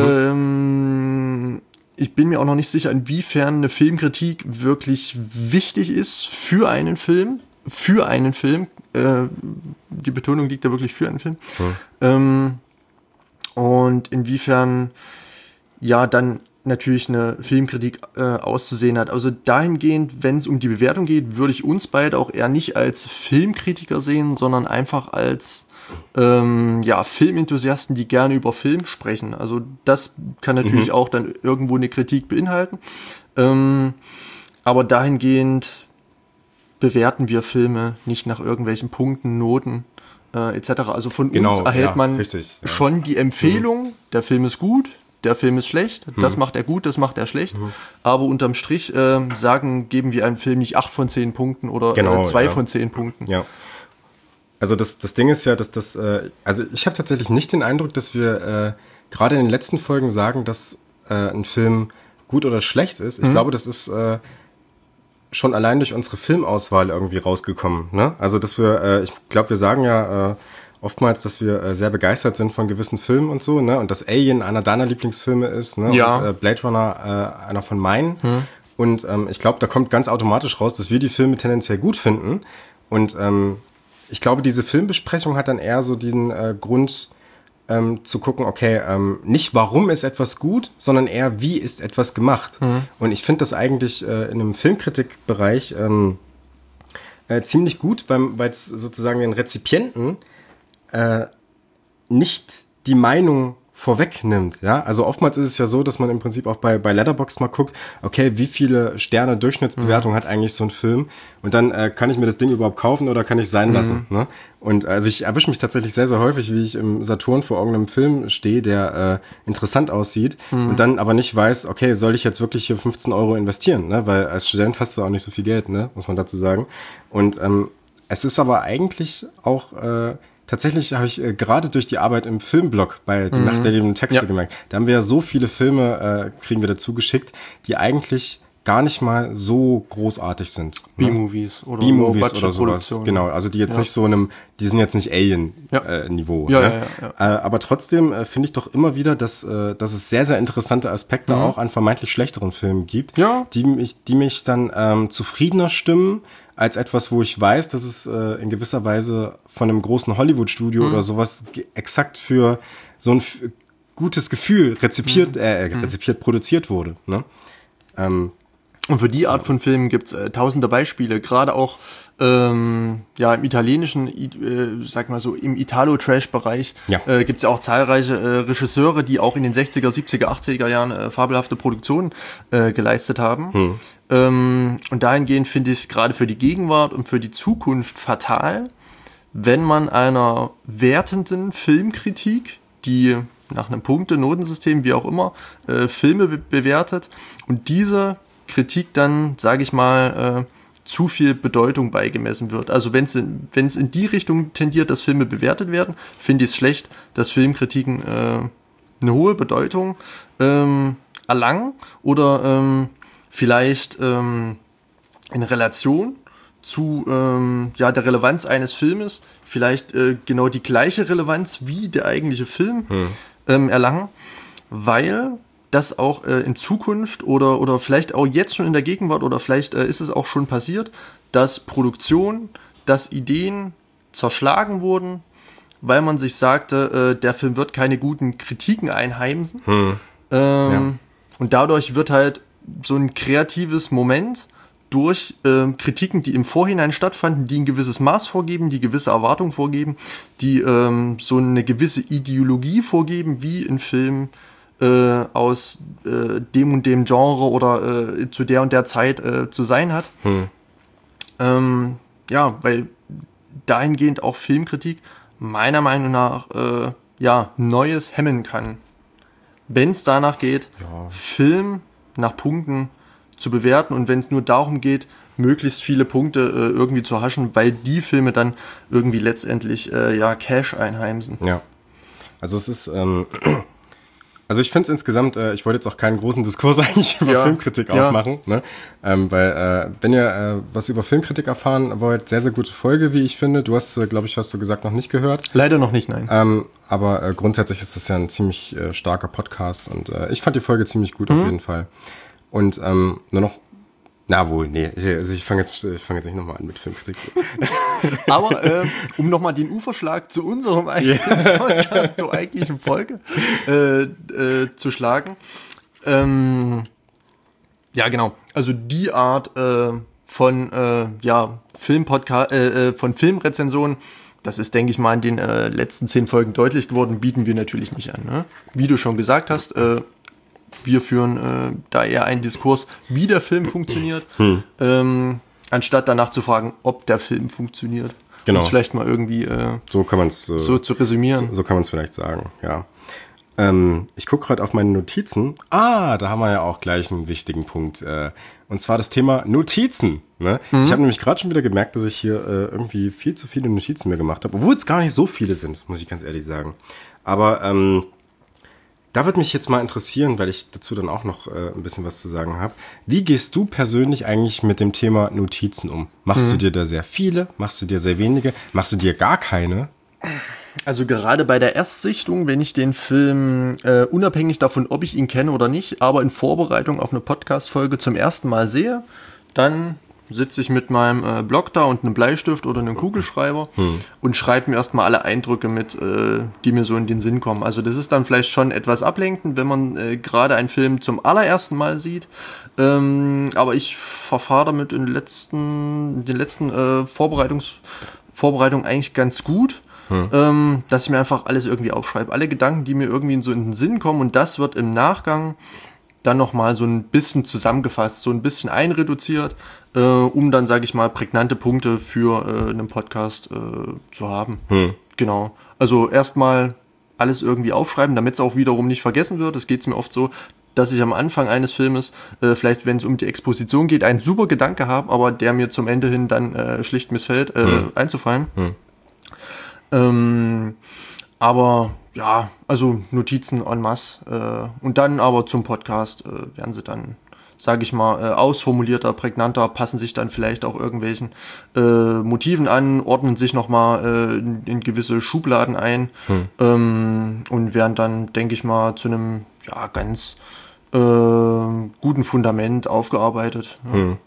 Ich bin mir auch noch nicht sicher, inwiefern eine Filmkritik wirklich wichtig ist für einen Film. Die Betonung liegt da wirklich für einen Film. Und inwiefern dann natürlich eine Filmkritik auszusehen hat. Also dahingehend, wenn es um die Bewertung geht, würde ich uns beide auch eher nicht als Filmkritiker sehen, sondern einfach als Filmenthusiasten, die gerne über Film sprechen. Also das kann natürlich auch dann irgendwo eine Kritik beinhalten. Aber dahingehend bewerten wir Filme nicht nach irgendwelchen Punkten, Noten etc. Also von uns erhält man schon die Empfehlung, der Film ist gut, der Film ist schlecht, das macht er gut, das macht er schlecht. Aber unterm Strich geben wir einem Film nicht 8 von 10 Punkten oder 2 von 10 Punkten. Ja. Also das Ding ist ja, dass also ich habe tatsächlich nicht den Eindruck, dass wir gerade in den letzten Folgen sagen, dass ein Film gut oder schlecht ist. Ich glaube, das ist schon allein durch unsere Filmauswahl irgendwie rausgekommen. Ne? Also dass ich glaube, wir sagen ja oftmals, dass wir sehr begeistert sind von gewissen Filmen und so, ne? Und dass Alien einer deiner Lieblingsfilme ist, ne? Ja. Und Blade Runner einer von meinen. Und ich glaube, da kommt ganz automatisch raus, dass wir die Filme tendenziell gut finden. Und ich glaube, diese Filmbesprechung hat dann eher so den Grund zu gucken, okay, nicht warum ist etwas gut, sondern eher wie ist etwas gemacht. Und ich finde das eigentlich in einem Filmkritikbereich ziemlich gut, weil es sozusagen den Rezipienten nicht die Meinung vorwegnimmt, ja, also oftmals ist es ja so, dass man im Prinzip auch bei Letterboxd mal guckt, okay, wie viele Sterne Durchschnittsbewertung hat eigentlich so ein Film und dann kann ich mir das Ding überhaupt kaufen oder kann ich es sein lassen, ne? Und also ich erwische mich tatsächlich sehr, sehr häufig, wie ich im Saturn vor irgendeinem Film stehe, der interessant aussieht und dann aber nicht weiß, okay, soll ich jetzt wirklich hier 15 Euro investieren, ne, weil als Student hast du auch nicht so viel Geld, ne, muss man dazu sagen. Und es ist aber eigentlich auch tatsächlich habe ich gerade durch die Arbeit im Filmblog bei die Nacht der lebenden Texte gemerkt, da haben wir ja so viele Filme, kriegen wir dazu geschickt, die eigentlich gar nicht mal so großartig sind. B-Movies oder sowas. Genau, also die jetzt nicht so die sind jetzt nicht Alien-Niveau. Ne? Aber trotzdem finde ich doch immer wieder, dass es sehr, sehr interessante Aspekte auch an vermeintlich schlechteren Filmen gibt, die mich dann zufriedener stimmen, als etwas, wo ich weiß, dass es in gewisser Weise von einem großen Hollywood-Studio oder sowas exakt für so ein gutes Gefühl rezipiert produziert wurde. Ne? Und für die Art von Filmen gibt es tausende Beispiele, gerade auch im italienischen, sag mal so, im Italo-Trash-Bereich gibt es ja auch zahlreiche Regisseure, die auch in den 60er, 70er, 80er Jahren fabelhafte Produktionen geleistet haben. Und dahingehend finde ich es gerade für die Gegenwart und für die Zukunft fatal, wenn man einer wertenden Filmkritik, die nach einem Punkte-Notensystem, wie auch immer, Filme bewertet und diese Kritik dann, sage ich mal, zu viel Bedeutung beigemessen wird. Also wenn es in die Richtung tendiert, dass Filme bewertet werden, finde ich es schlecht, dass Filmkritiken eine hohe Bedeutung erlangen oder vielleicht in Relation zu der Relevanz eines Filmes vielleicht genau die gleiche Relevanz wie der eigentliche Film erlangen, weil das auch in Zukunft oder vielleicht auch jetzt schon in der Gegenwart oder vielleicht ist es auch schon passiert, dass dass Ideen zerschlagen wurden, weil man sich sagte, der Film wird keine guten Kritiken einheimsen. Und dadurch wird halt so ein kreatives Moment durch Kritiken, die im Vorhinein stattfanden, die ein gewisses Maß vorgeben, die gewisse Erwartungen vorgeben, die so eine gewisse Ideologie vorgeben, wie ein Film aus dem und dem Genre oder zu der und der Zeit zu sein hat. Weil dahingehend auch Filmkritik meiner Meinung nach Neues hemmen kann. Wenn es danach geht, Film nach Punkten zu bewerten und wenn es nur darum geht, möglichst viele Punkte irgendwie zu haschen, weil die Filme dann irgendwie letztendlich Cash einheimsen. Ja, also es ist also ich finde es insgesamt, ich wollte jetzt auch keinen großen Diskurs eigentlich über Filmkritik aufmachen, ne? Weil wenn ihr was über Filmkritik erfahren wollt, sehr, sehr gute Folge, wie ich finde. Du hast, glaube ich, hast du gesagt, noch nicht gehört. Leider noch nicht, nein. Aber grundsätzlich ist das ja ein ziemlich starker Podcast und ich fand die Folge ziemlich gut auf jeden Fall. Und nur noch, ich fange jetzt nicht nochmal an mit Filmkritik. Aber um nochmal den Uferschlag zu unserem eigentlichen Podcast, zur eigentlichen Folge zu schlagen. Genau. Also die Art von Filmpodcast, von Filmrezensionen, das ist, denke ich mal, in den letzten 10 Folgen deutlich geworden, bieten wir natürlich nicht an. Ne? Wie du schon gesagt hast, wir führen da eher einen Diskurs, wie der Film funktioniert, anstatt danach zu fragen, ob der Film funktioniert. Genau. Um es vielleicht mal irgendwie so kann man's, so zu resümieren. So kann man es vielleicht sagen, ja. Ich gucke gerade auf meine Notizen. Da haben wir ja auch gleich einen wichtigen Punkt. Und zwar das Thema Notizen. Ne? Ich habe nämlich gerade schon wieder gemerkt, dass ich hier irgendwie viel zu viele Notizen mir gemacht habe. Obwohl es gar nicht so viele sind, muss ich ganz ehrlich sagen. Aber da würde mich jetzt mal interessieren, weil ich dazu dann auch noch ein bisschen was zu sagen habe. Wie gehst du persönlich eigentlich mit dem Thema Notizen um? Machst du dir da sehr viele? Machst du dir sehr wenige? Machst du dir gar keine? Also gerade bei der Erstsichtung, wenn ich den Film unabhängig davon, ob ich ihn kenne oder nicht, aber in Vorbereitung auf eine Podcast-Folge zum ersten Mal sehe, dann sitze ich mit meinem Block da und einem Bleistift oder einem Kugelschreiber und schreibe mir erstmal alle Eindrücke mit, die mir so in den Sinn kommen. Also das ist dann vielleicht schon etwas ablenkend, wenn man gerade einen Film zum allerersten Mal sieht. Aber ich verfahre damit in den letzten Vorbereitungen eigentlich ganz gut. Dass ich mir einfach alles irgendwie aufschreibe. Alle Gedanken, die mir irgendwie so in den Sinn kommen, und das wird im Nachgang dann nochmal so ein bisschen zusammengefasst, so ein bisschen einreduziert, um dann, sage ich mal, prägnante Punkte für einen Podcast zu haben. Genau. Also erstmal alles irgendwie aufschreiben, damit es auch wiederum nicht vergessen wird. Es geht mir oft so, dass ich am Anfang eines Filmes, vielleicht wenn es um die Exposition geht, einen super Gedanke habe, aber der mir zum Ende hin dann schlicht missfällt, einzufallen. Aber ja, also Notizen en masse. Und dann aber zum Podcast werden sie dann, sage ich mal, ausformulierter, prägnanter, passen sich dann vielleicht auch irgendwelchen Motiven an, ordnen sich nochmal in gewisse Schubladen ein und werden dann, denke ich mal, zu einem ganz guten Fundament aufgearbeitet.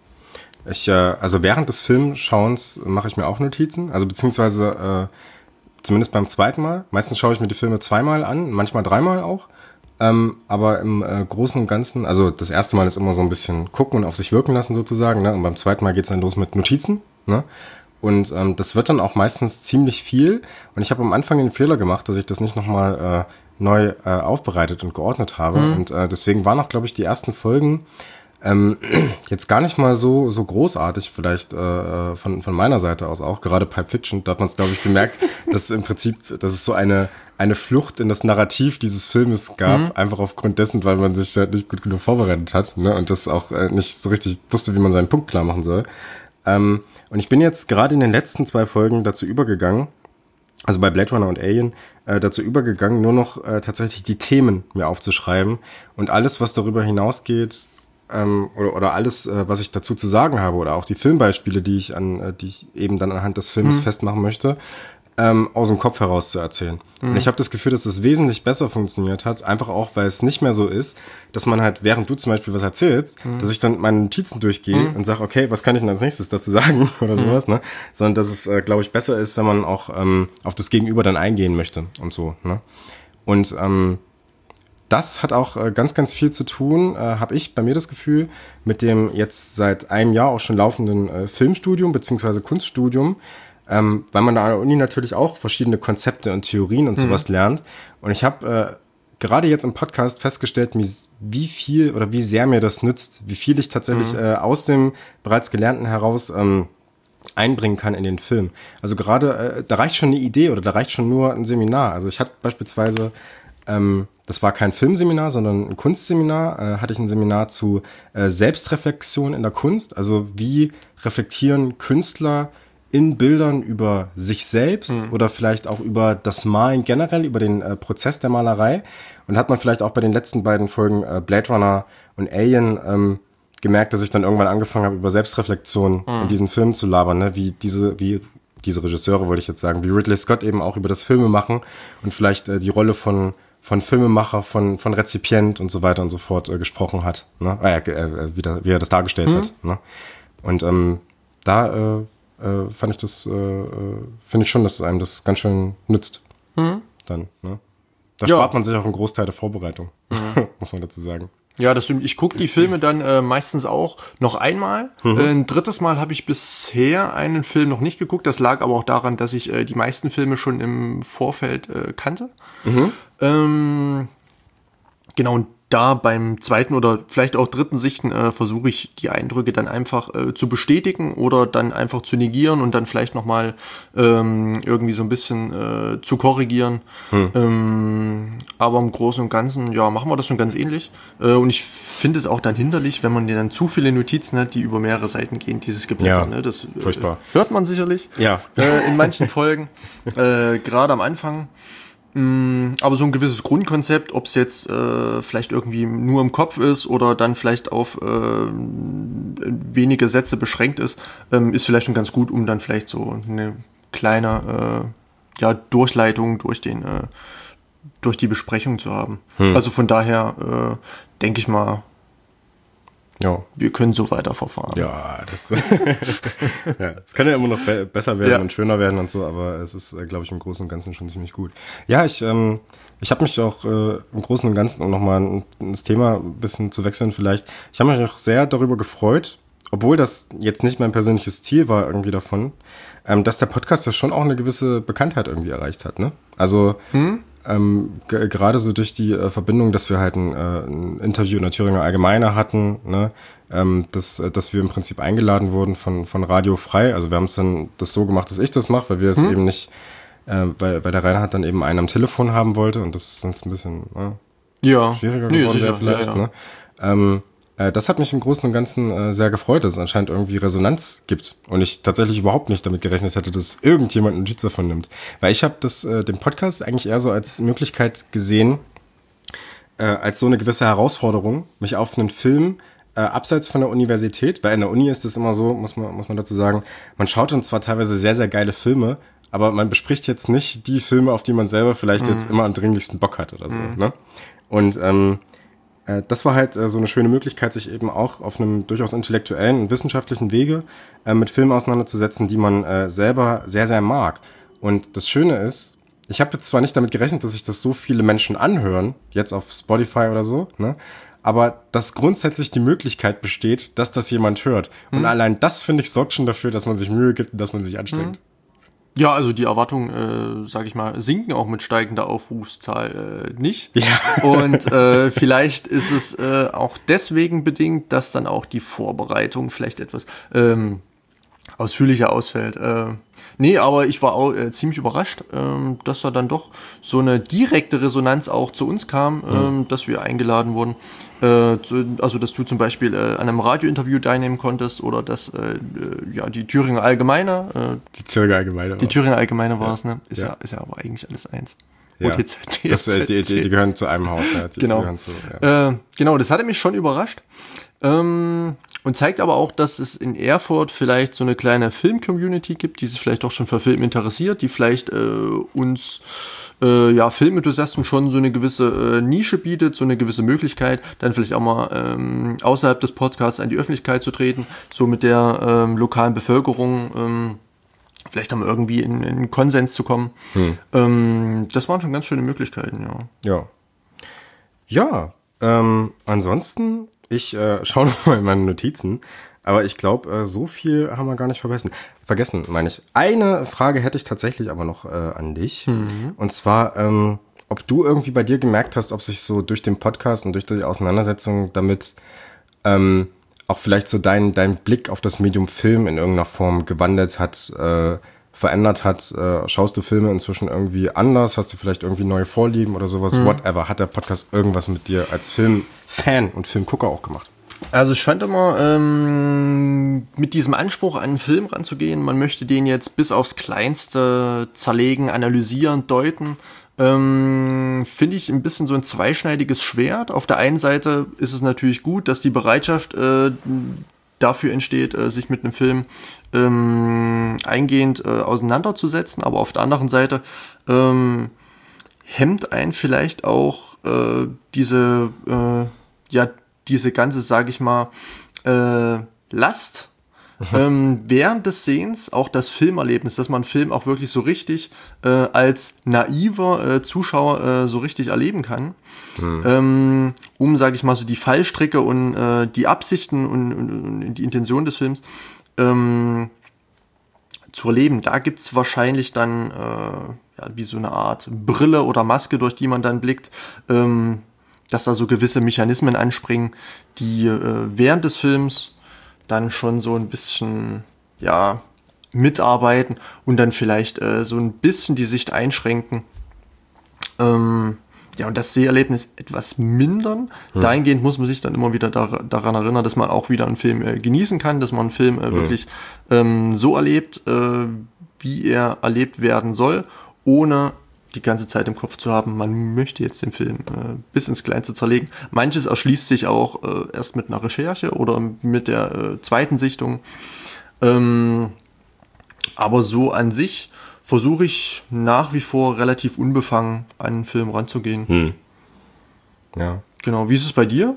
Ja. Also während des Filmschauens mache ich mir auch Notizen, also beziehungsweise zumindest beim zweiten Mal. Meistens schaue ich mir die Filme 2-mal an, manchmal 3-mal auch. Aber im Großen und Ganzen, also das erste Mal ist immer so ein bisschen gucken und auf sich wirken lassen sozusagen, ne? Und beim zweiten Mal geht's dann los mit Notizen, ne? Und das wird dann auch meistens ziemlich viel. Und ich habe am Anfang den Fehler gemacht, dass ich das nicht nochmal neu aufbereitet und geordnet habe. Und deswegen waren auch, glaube ich, die ersten Folgen jetzt gar nicht mal so großartig, vielleicht von meiner Seite aus auch, gerade Pulp Fiction, da hat man es, glaube ich, gemerkt, dass im Prinzip, dass es so eine Flucht in das Narrativ dieses Filmes gab, einfach aufgrund dessen, weil man sich halt nicht gut genug vorbereitet hat, ne, und das auch nicht so richtig wusste, wie man seinen Punkt klar machen soll. Und ich bin jetzt gerade in den letzten 2 Folgen dazu übergegangen, also bei Blade Runner und Alien, dazu übergegangen, nur noch tatsächlich die Themen mir aufzuschreiben und alles, was darüber hinausgeht, oder alles, was ich dazu zu sagen habe, oder auch die Filmbeispiele, die ich eben dann anhand des Films festmachen möchte, aus dem Kopf heraus zu erzählen. Und ich habe das Gefühl, dass es wesentlich besser funktioniert hat, einfach auch, weil es nicht mehr so ist, dass man halt, während du zum Beispiel was erzählst, dass ich dann meine Notizen durchgehe und sage, okay, was kann ich denn als nächstes dazu sagen oder sowas, ne? Sondern dass es, glaube ich, besser ist, wenn man auch auf das Gegenüber dann eingehen möchte und so, ne? Und das hat auch ganz, ganz viel zu tun, habe ich bei mir das Gefühl, mit dem jetzt seit einem Jahr auch schon laufenden Filmstudium beziehungsweise Kunststudium, weil man da an der Uni natürlich auch verschiedene Konzepte und Theorien und sowas lernt. Und ich habe gerade jetzt im Podcast festgestellt, wie viel oder wie sehr mir das nützt, wie viel ich tatsächlich aus dem bereits Gelernten heraus einbringen kann in den Film. Also gerade, da reicht schon eine Idee oder da reicht schon nur ein Seminar. Also ich hatte beispielsweise das war kein Filmseminar, sondern ein Kunstseminar, hatte ich ein Seminar zu Selbstreflexion in der Kunst, also wie reflektieren Künstler in Bildern über sich selbst oder vielleicht auch über das Malen generell, über den Prozess der Malerei. Und hat man vielleicht auch bei den letzten beiden Folgen Blade Runner und Alien gemerkt, dass ich dann irgendwann angefangen habe, über Selbstreflexion in diesen Filmen zu labern, ne? Wie diese Regisseure, wollte ich jetzt sagen, wie Ridley Scott eben auch über das Filme machen und vielleicht die Rolle von Filmemacher, von Rezipient und so weiter und so fort gesprochen hat, ne? Wie er das dargestellt hat, ne? Und da finde ich schon, dass einem das ganz schön nützt. Dann, ne? Da spart man sich auch einen Großteil der Vorbereitung, muss man dazu sagen. Ja, das stimmt. Ich gucke die Filme dann meistens auch noch einmal. Ein drittes Mal habe ich bisher einen Film noch nicht geguckt. Das lag aber auch daran, dass ich die meisten Filme schon im Vorfeld kannte. Genau, und da beim zweiten oder vielleicht auch dritten Sichten versuche ich die Eindrücke dann einfach zu bestätigen oder dann einfach zu negieren und dann vielleicht nochmal irgendwie so ein bisschen zu korrigieren. Aber im Großen und Ganzen, ja, machen wir das schon ganz ähnlich. Und ich finde es auch dann hinderlich, wenn man dann zu viele Notizen hat, die über mehrere Seiten gehen, dieses Geblätter. Ja, Ne? Das furchtbar. Hört man sicherlich in manchen Folgen, gerade am Anfang. Aber so ein gewisses Grundkonzept, ob es jetzt vielleicht irgendwie nur im Kopf ist oder dann vielleicht auf wenige Sätze beschränkt ist, ist vielleicht schon ganz gut, um dann vielleicht so eine kleine Durchleitung durch die Besprechung zu haben. Also von daher denke ich mal, wir können so weiterverfahren. Ja, das es kann ja immer noch besser werden und schöner werden und so, aber es ist, glaube ich, im Großen und Ganzen schon ziemlich gut. Ja, ich habe mich auch im Großen und Ganzen, um nochmal das Thema ein bisschen zu wechseln vielleicht, ich habe mich auch sehr darüber gefreut, obwohl das jetzt nicht mein persönliches Ziel war irgendwie davon, dass der Podcast ja schon auch eine gewisse Bekanntheit irgendwie erreicht hat, ne? Also gerade so durch die Verbindung, dass wir halt ein Interview in der Thüringer Allgemeine hatten, ne, dass wir im Prinzip eingeladen wurden von Radio Frei. Also wir haben es dann das so gemacht, dass ich das mache, weil wir es eben nicht, weil der Reinhard dann eben einen am Telefon haben wollte und das ist sonst ein bisschen schwieriger geworden wäre vielleicht. Ja. Ne? Das hat mich im Großen und Ganzen sehr gefreut, dass es anscheinend irgendwie Resonanz gibt und ich tatsächlich überhaupt nicht damit gerechnet hätte, dass irgendjemand Notiz davon nimmt. Weil ich habe den Podcast eigentlich eher so als Möglichkeit gesehen, als so eine gewisse Herausforderung, mich auf einen Film abseits von der Universität, weil in der Uni ist es immer so, muss man dazu sagen, man schaut dann zwar teilweise sehr, sehr geile Filme, aber man bespricht jetzt nicht die Filme, auf die man selber vielleicht jetzt immer am dringlichsten Bock hat oder so. Ne? Und das war halt so eine schöne Möglichkeit, sich eben auch auf einem durchaus intellektuellen und wissenschaftlichen Wege mit Filmen auseinanderzusetzen, die man selber sehr, sehr mag. Und das Schöne ist, ich habe jetzt zwar nicht damit gerechnet, dass sich das so viele Menschen anhören, jetzt auf Spotify oder so, ne? Aber dass grundsätzlich die Möglichkeit besteht, dass das jemand hört. Und allein das, finde ich, sorgt schon dafür, dass man sich Mühe gibt und dass man sich anstrengt. Ja, also die Erwartungen, sage ich mal, sinken auch mit steigender Aufrufszahl nicht. Ja. Und vielleicht ist es auch deswegen bedingt, dass dann auch die Vorbereitung vielleicht etwas ausführlicher ausfällt. Nee, aber ich war auch ziemlich überrascht, dass da dann doch so eine direkte Resonanz auch zu uns kam, dass wir eingeladen wurden. Also, dass du zum Beispiel an einem Radiointerview teilnehmen konntest oder dass die Thüringer Allgemeine. Die Thüringer Allgemeine. Die Thüringer Allgemeine war es, ne? Ist ja aber eigentlich alles eins. Ja. Die gehören zu einem Haus. Ja. Genau. Genau, das hatte mich schon überrascht. Und zeigt aber auch, dass es in Erfurt vielleicht so eine kleine Film-Community gibt, die sich vielleicht auch schon für Film interessiert, die vielleicht uns Filmenthusiasten schon so eine gewisse Nische bietet, so eine gewisse Möglichkeit, dann vielleicht auch mal außerhalb des Podcasts an die Öffentlichkeit zu treten, so mit der lokalen Bevölkerung vielleicht mal irgendwie in Konsens zu kommen. Das waren schon ganz schöne Möglichkeiten, Ja, ansonsten, ich schaue noch mal in meine Notizen, aber ich glaube, so viel haben wir gar nicht vergessen, meine ich. Eine Frage hätte ich tatsächlich aber noch an dich. Und zwar, ob du irgendwie bei dir gemerkt hast, ob sich so durch den Podcast und durch die Auseinandersetzung damit auch vielleicht so dein Blick auf das Medium Film in irgendeiner Form gewandelt hat, verändert hat. Schaust du Filme inzwischen irgendwie anders? Hast du vielleicht irgendwie neue Vorlieben oder sowas? Whatever. Hat der Podcast irgendwas mit dir als Filmfan und Filmgucker auch gemacht? Also ich fand immer, mit diesem Anspruch an einen Film ranzugehen, man möchte den jetzt bis aufs Kleinste zerlegen, analysieren, deuten, finde ich ein bisschen so ein zweischneidiges Schwert. Auf der einen Seite ist es natürlich gut, dass die Bereitschaft dafür entsteht, sich mit einem Film eingehend auseinanderzusetzen, aber auf der anderen Seite hemmt einen vielleicht auch diese ganze, sage ich mal, Last während des Sehens auch das Filmerlebnis, dass man einen Film auch wirklich so richtig als naiver Zuschauer so richtig erleben kann, sage ich mal, so die Fallstricke und die Absichten und die Intention des Films zu erleben. Da gibt es wahrscheinlich dann wie so eine Art Brille oder Maske, durch die man dann blickt, dass da so gewisse Mechanismen anspringen, die während des Films dann schon so ein bisschen, mitarbeiten und dann vielleicht so ein bisschen die Sicht einschränken. Und das Seherlebnis etwas mindern. Dahingehend muss man sich dann immer wieder daran erinnern, dass man auch wieder einen Film genießen kann, dass man einen Film wirklich so erlebt, wie er erlebt werden soll, ohne die ganze Zeit im Kopf zu haben, man möchte jetzt den Film bis ins Kleinste zerlegen. Manches erschließt sich auch erst mit einer Recherche oder mit der zweiten Sichtung. Aber so an sich versuche ich nach wie vor relativ unbefangen an einen Film ranzugehen. Ja. Genau, wie ist es bei dir?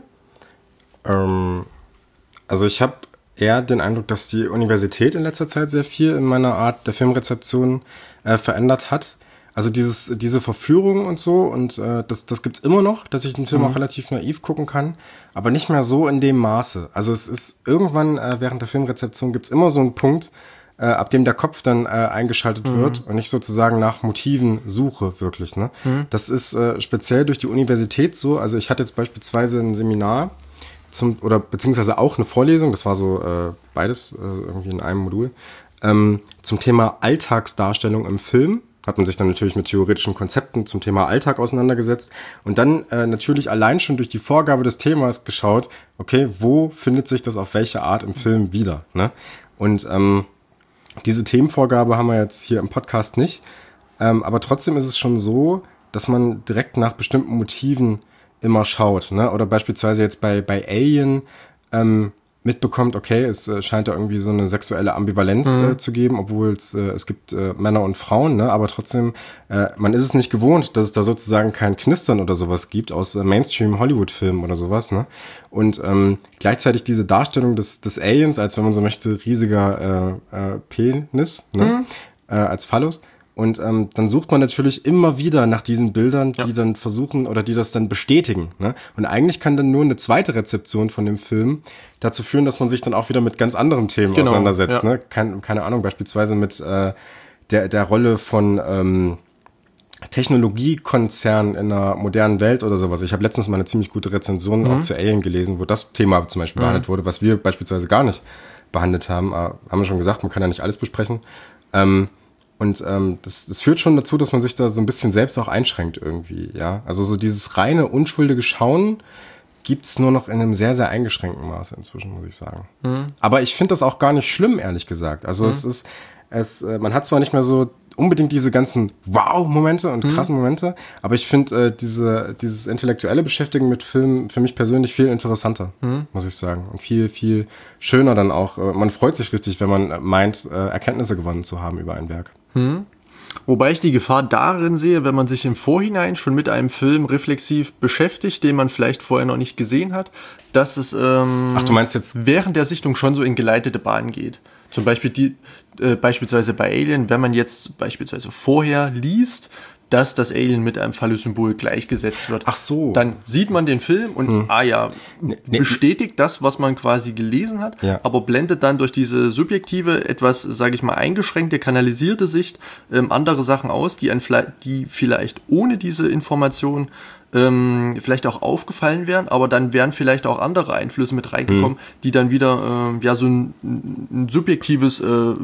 Also ich habe eher den Eindruck, dass die Universität in letzter Zeit sehr viel in meiner Art der Filmrezeption verändert hat. Also diese Verführung und so, und das gibt's immer noch, dass ich den Film auch relativ naiv gucken kann, aber nicht mehr so in dem Maße. Also es ist irgendwann während der Filmrezeption gibt's immer so einen Punkt, ab dem der Kopf dann eingeschaltet wird und ich sozusagen nach Motiven suche, wirklich. Ne? Das ist speziell durch die Universität so. Also ich hatte jetzt beispielsweise ein Seminar beziehungsweise auch eine Vorlesung, das war so beides irgendwie in einem Modul, zum Thema Alltagsdarstellung im Film. Hat man sich dann natürlich mit theoretischen Konzepten zum Thema Alltag auseinandergesetzt und dann natürlich allein schon durch die Vorgabe des Themas geschaut, okay, wo findet sich das auf welche Art im Film wieder? Ne? Und diese Themenvorgabe haben wir jetzt hier im Podcast nicht, aber trotzdem ist es schon so, dass man direkt nach bestimmten Motiven immer schaut. Ne? Oder beispielsweise jetzt bei Alien mitbekommt, okay, es scheint da irgendwie so eine sexuelle Ambivalenz zu geben, obwohl es gibt Männer und Frauen, ne? Aber trotzdem, man ist es nicht gewohnt, dass es da sozusagen kein Knistern oder sowas gibt aus Mainstream-Hollywood-Filmen oder sowas, ne? Und gleichzeitig diese Darstellung des Aliens, als wenn man so möchte, riesiger Penis, ne? Als Phallus. Und dann sucht man natürlich immer wieder nach diesen Bildern, die dann versuchen oder die das dann bestätigen. Ne? Und eigentlich kann dann nur eine zweite Rezeption von dem Film dazu führen, dass man sich dann auch wieder mit ganz anderen Themen auseinandersetzt. Ja. Ne? Keine Ahnung, beispielsweise mit der Rolle von Technologiekonzernen in einer modernen Welt oder sowas. Ich habe letztens mal eine ziemlich gute Rezension auch zu Alien gelesen, wo das Thema zum Beispiel behandelt wurde, was wir beispielsweise gar nicht behandelt haben. Haben wir schon gesagt, man kann ja nicht alles besprechen. Und das führt schon dazu, dass man sich da so ein bisschen selbst auch einschränkt irgendwie, ja. Also so dieses reine, unschuldige Schauen gibt's nur noch in einem sehr, sehr eingeschränkten Maße inzwischen, muss ich sagen. Aber ich finde das auch gar nicht schlimm, ehrlich gesagt. Also man hat zwar nicht mehr so unbedingt diese ganzen Wow-Momente und krassen Momente, aber ich finde dieses intellektuelle Beschäftigen mit Filmen für mich persönlich viel interessanter, muss ich sagen. Und viel, viel schöner dann auch. Man freut sich richtig, wenn man meint, Erkenntnisse gewonnen zu haben über ein Werk. Wobei ich die Gefahr darin sehe, wenn man sich im Vorhinein schon mit einem Film reflexiv beschäftigt, den man vielleicht vorher noch nicht gesehen hat, dass es Ach, du meinst jetzt während der Sichtung schon so in geleitete Bahnen geht. Zum Beispiel beispielsweise bei Alien, wenn man jetzt beispielsweise vorher liest, dass das Alien mit einem Phallus-Symbol gleichgesetzt wird. Ach so. Dann sieht man den Film und bestätigt das, was man quasi gelesen hat, aber blendet dann durch diese subjektive, etwas, sage ich mal, eingeschränkte, kanalisierte Sicht andere Sachen aus, die vielleicht ohne diese Information vielleicht auch aufgefallen wären, aber dann wären vielleicht auch andere Einflüsse mit reingekommen, die dann wieder so ein subjektives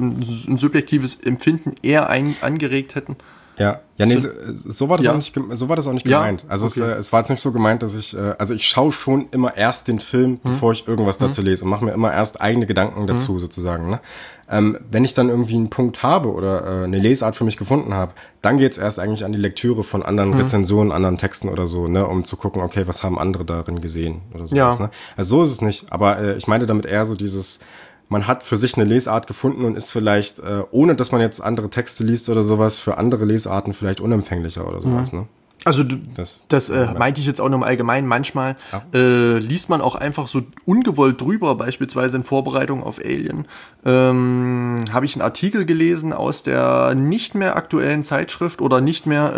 Empfinden eher angeregt hätten. Ja, nee, so war das auch nicht gemeint. Also okay. Es war jetzt nicht so gemeint, dass ich schaue schon immer erst den Film, bevor ich irgendwas dazu lese und mache mir immer erst eigene Gedanken dazu sozusagen. Ne? Wenn ich dann irgendwie einen Punkt habe oder eine Lesart für mich gefunden habe, dann geht's erst eigentlich an die Lektüre von anderen Rezensionen, anderen Texten oder so, ne, um zu gucken, okay, was haben andere darin gesehen oder sowas. Ne? Also so ist es nicht, aber ich meine damit eher so dieses, man hat für sich eine Lesart gefunden und ist vielleicht, ohne dass man jetzt andere Texte liest oder sowas, für andere Lesarten vielleicht unempfänglicher oder sowas. Ne? Also das meinte ich jetzt auch nur im Allgemeinen. Manchmal liest man auch einfach so ungewollt drüber, beispielsweise in Vorbereitung auf Alien. Habe ich einen Artikel gelesen aus der nicht mehr aktuellen Zeitschrift oder nicht mehr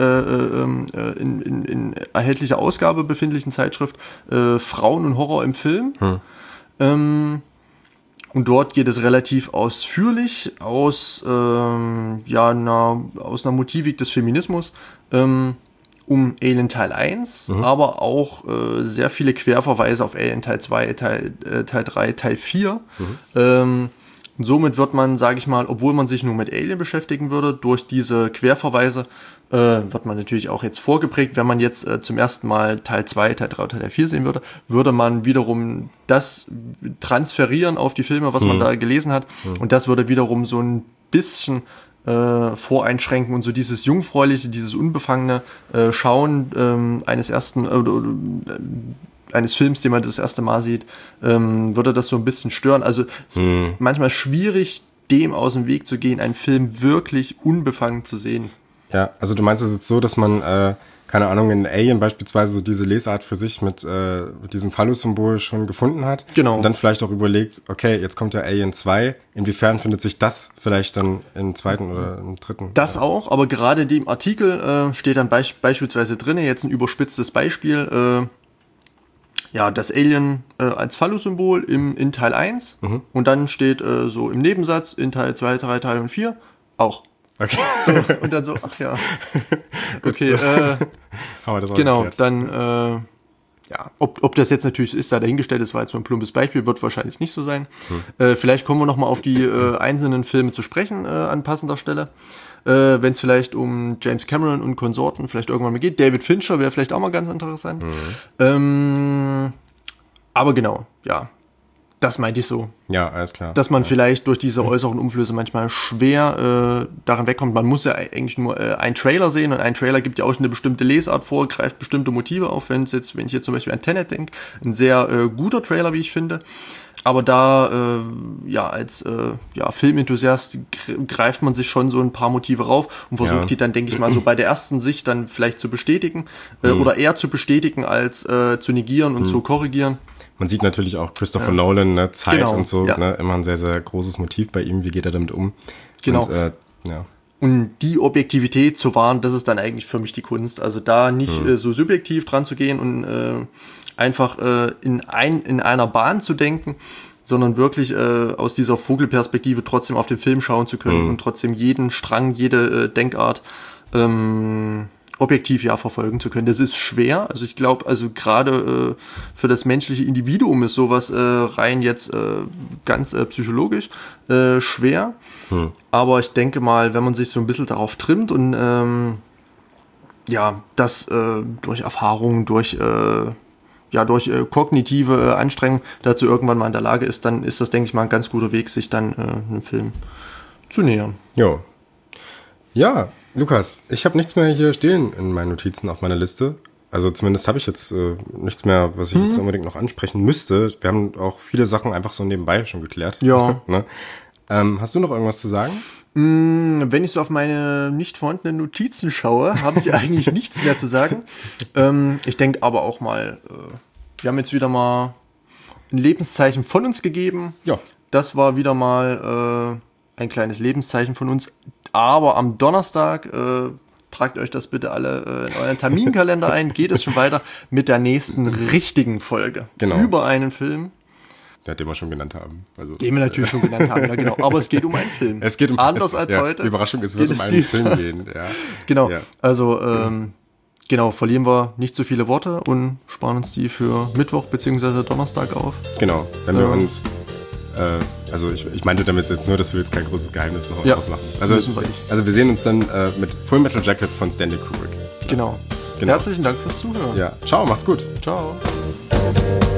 in erhältlicher Ausgabe befindlichen Zeitschrift Frauen und Horror im Film. Und dort geht es relativ ausführlich aus einer Motivik des Feminismus um Alien Teil 1, aber auch sehr viele Querverweise auf Alien Teil 2, Teil 3, Teil 4. Und somit wird man, sage ich mal, obwohl man sich nur mit Alien beschäftigen würde, durch diese Querverweise wird man natürlich auch jetzt vorgeprägt. Wenn man jetzt zum ersten Mal Teil 2, Teil 3 oder Teil 4 sehen würde, würde man wiederum das transferieren auf die Filme, was man da gelesen hat. Und das würde wiederum so ein bisschen voreinschränken und so dieses jungfräuliche, dieses unbefangene Schauen eines Films, den man das erste Mal sieht, würde das so ein bisschen stören. Also es ist manchmal schwierig, dem aus dem Weg zu gehen, einen Film wirklich unbefangen zu sehen. Ja, also du meinst es jetzt so, dass man keine Ahnung, in Alien beispielsweise so diese Lesart für sich mit diesem Phallus-Symbol schon gefunden hat. Genau. Und dann vielleicht auch überlegt, okay, jetzt kommt der Alien 2, inwiefern findet sich das vielleicht dann im zweiten oder im dritten? Das auch, aber gerade in dem Artikel steht dann beispielsweise drin, jetzt ein überspitztes Beispiel, das Alien als Phallus-Symbol in Teil 1 und dann steht so im Nebensatz in Teil 2, 3, Teil und 4 auch. Okay. So, und dann so, ach ja. Okay, Haben wir das auch genau, geklärt. dann, ob das jetzt natürlich ist, da dahingestellt ist, war jetzt so ein plumpes Beispiel, wird wahrscheinlich nicht so sein. Vielleicht kommen wir nochmal auf die einzelnen Filme zu sprechen an passender Stelle. Wenn es vielleicht um James Cameron und Konsorten vielleicht irgendwann mal geht. David Fincher wäre vielleicht auch mal ganz interessant. Aber genau, ja. Das meinte ich so. Ja, alles klar. Dass man vielleicht durch diese äußeren Umflüsse manchmal schwer daran wegkommt. Man muss ja eigentlich nur einen Trailer sehen und ein Trailer gibt ja auch eine bestimmte Lesart vor, greift bestimmte Motive auf. Wenn ich jetzt zum Beispiel an Tenet denke, ein sehr guter Trailer, wie ich finde. Aber da, als Filmenthusiast greift man sich schon so ein paar Motive rauf und versucht die dann, denke ich mal, so bei der ersten Sicht dann vielleicht zu bestätigen oder eher zu bestätigen als zu negieren und zu korrigieren. Man sieht natürlich auch Christopher Nolan, ne, Zeit Genau, und so, ja. ne, immer ein sehr, sehr großes Motiv bei ihm. Wie geht er damit um? Genau. Und, Und die Objektivität zu wahren, das ist dann eigentlich für mich die Kunst. Also da nicht so subjektiv dran zu gehen und einfach in einer Bahn zu denken, sondern wirklich aus dieser Vogelperspektive trotzdem auf den Film schauen zu können und trotzdem jeden Strang, jede Denkart objektiv verfolgen zu können. Das ist schwer. Also ich glaube, gerade für das menschliche Individuum ist sowas rein jetzt ganz psychologisch schwer. Aber ich denke mal, wenn man sich so ein bisschen darauf trimmt und das durch Erfahrung, durch kognitive Anstrengung dazu irgendwann mal in der Lage ist, dann ist das, denke ich mal, ein ganz guter Weg, sich dann einem Film zu nähern. Jo. Ja, Lukas, ich habe nichts mehr hier stehen in meinen Notizen auf meiner Liste. Also zumindest habe ich jetzt nichts mehr, was ich jetzt unbedingt noch ansprechen müsste. Wir haben auch viele Sachen einfach so nebenbei schon geklärt. Ja. Ne? Hast du noch irgendwas zu sagen? Wenn ich so auf meine nicht vorhandenen Notizen schaue, habe ich eigentlich nichts mehr zu sagen. Ich denke aber auch mal, wir haben jetzt wieder mal ein Lebenszeichen von uns gegeben. Ja. Das war wieder mal ein kleines Lebenszeichen von uns. Aber am Donnerstag, tragt euch das bitte alle in euren Terminkalender ein, geht es schon weiter mit der nächsten richtigen Folge. Genau. Über einen Film. Den wir schon genannt haben. Also, Den wir natürlich schon genannt haben, ja genau. Aber es geht um einen Film. Es geht Anders als heute. Die Überraschung, es wird um einen Film gehen. Ja. Genau, Ja. also verlieren wir nicht so viele Worte und sparen uns die für Mittwoch bzw. Donnerstag auf. Genau, wenn wir uns, ich meinte damit jetzt nur, dass wir jetzt kein großes Geheimnis noch ausmachen. müssen wir nicht. Also wir sehen uns dann mit Full Metal Jacket von Stanley Kubrick. Genau. Herzlichen Dank fürs Zuhören. Ja, ciao, macht's gut. Ciao.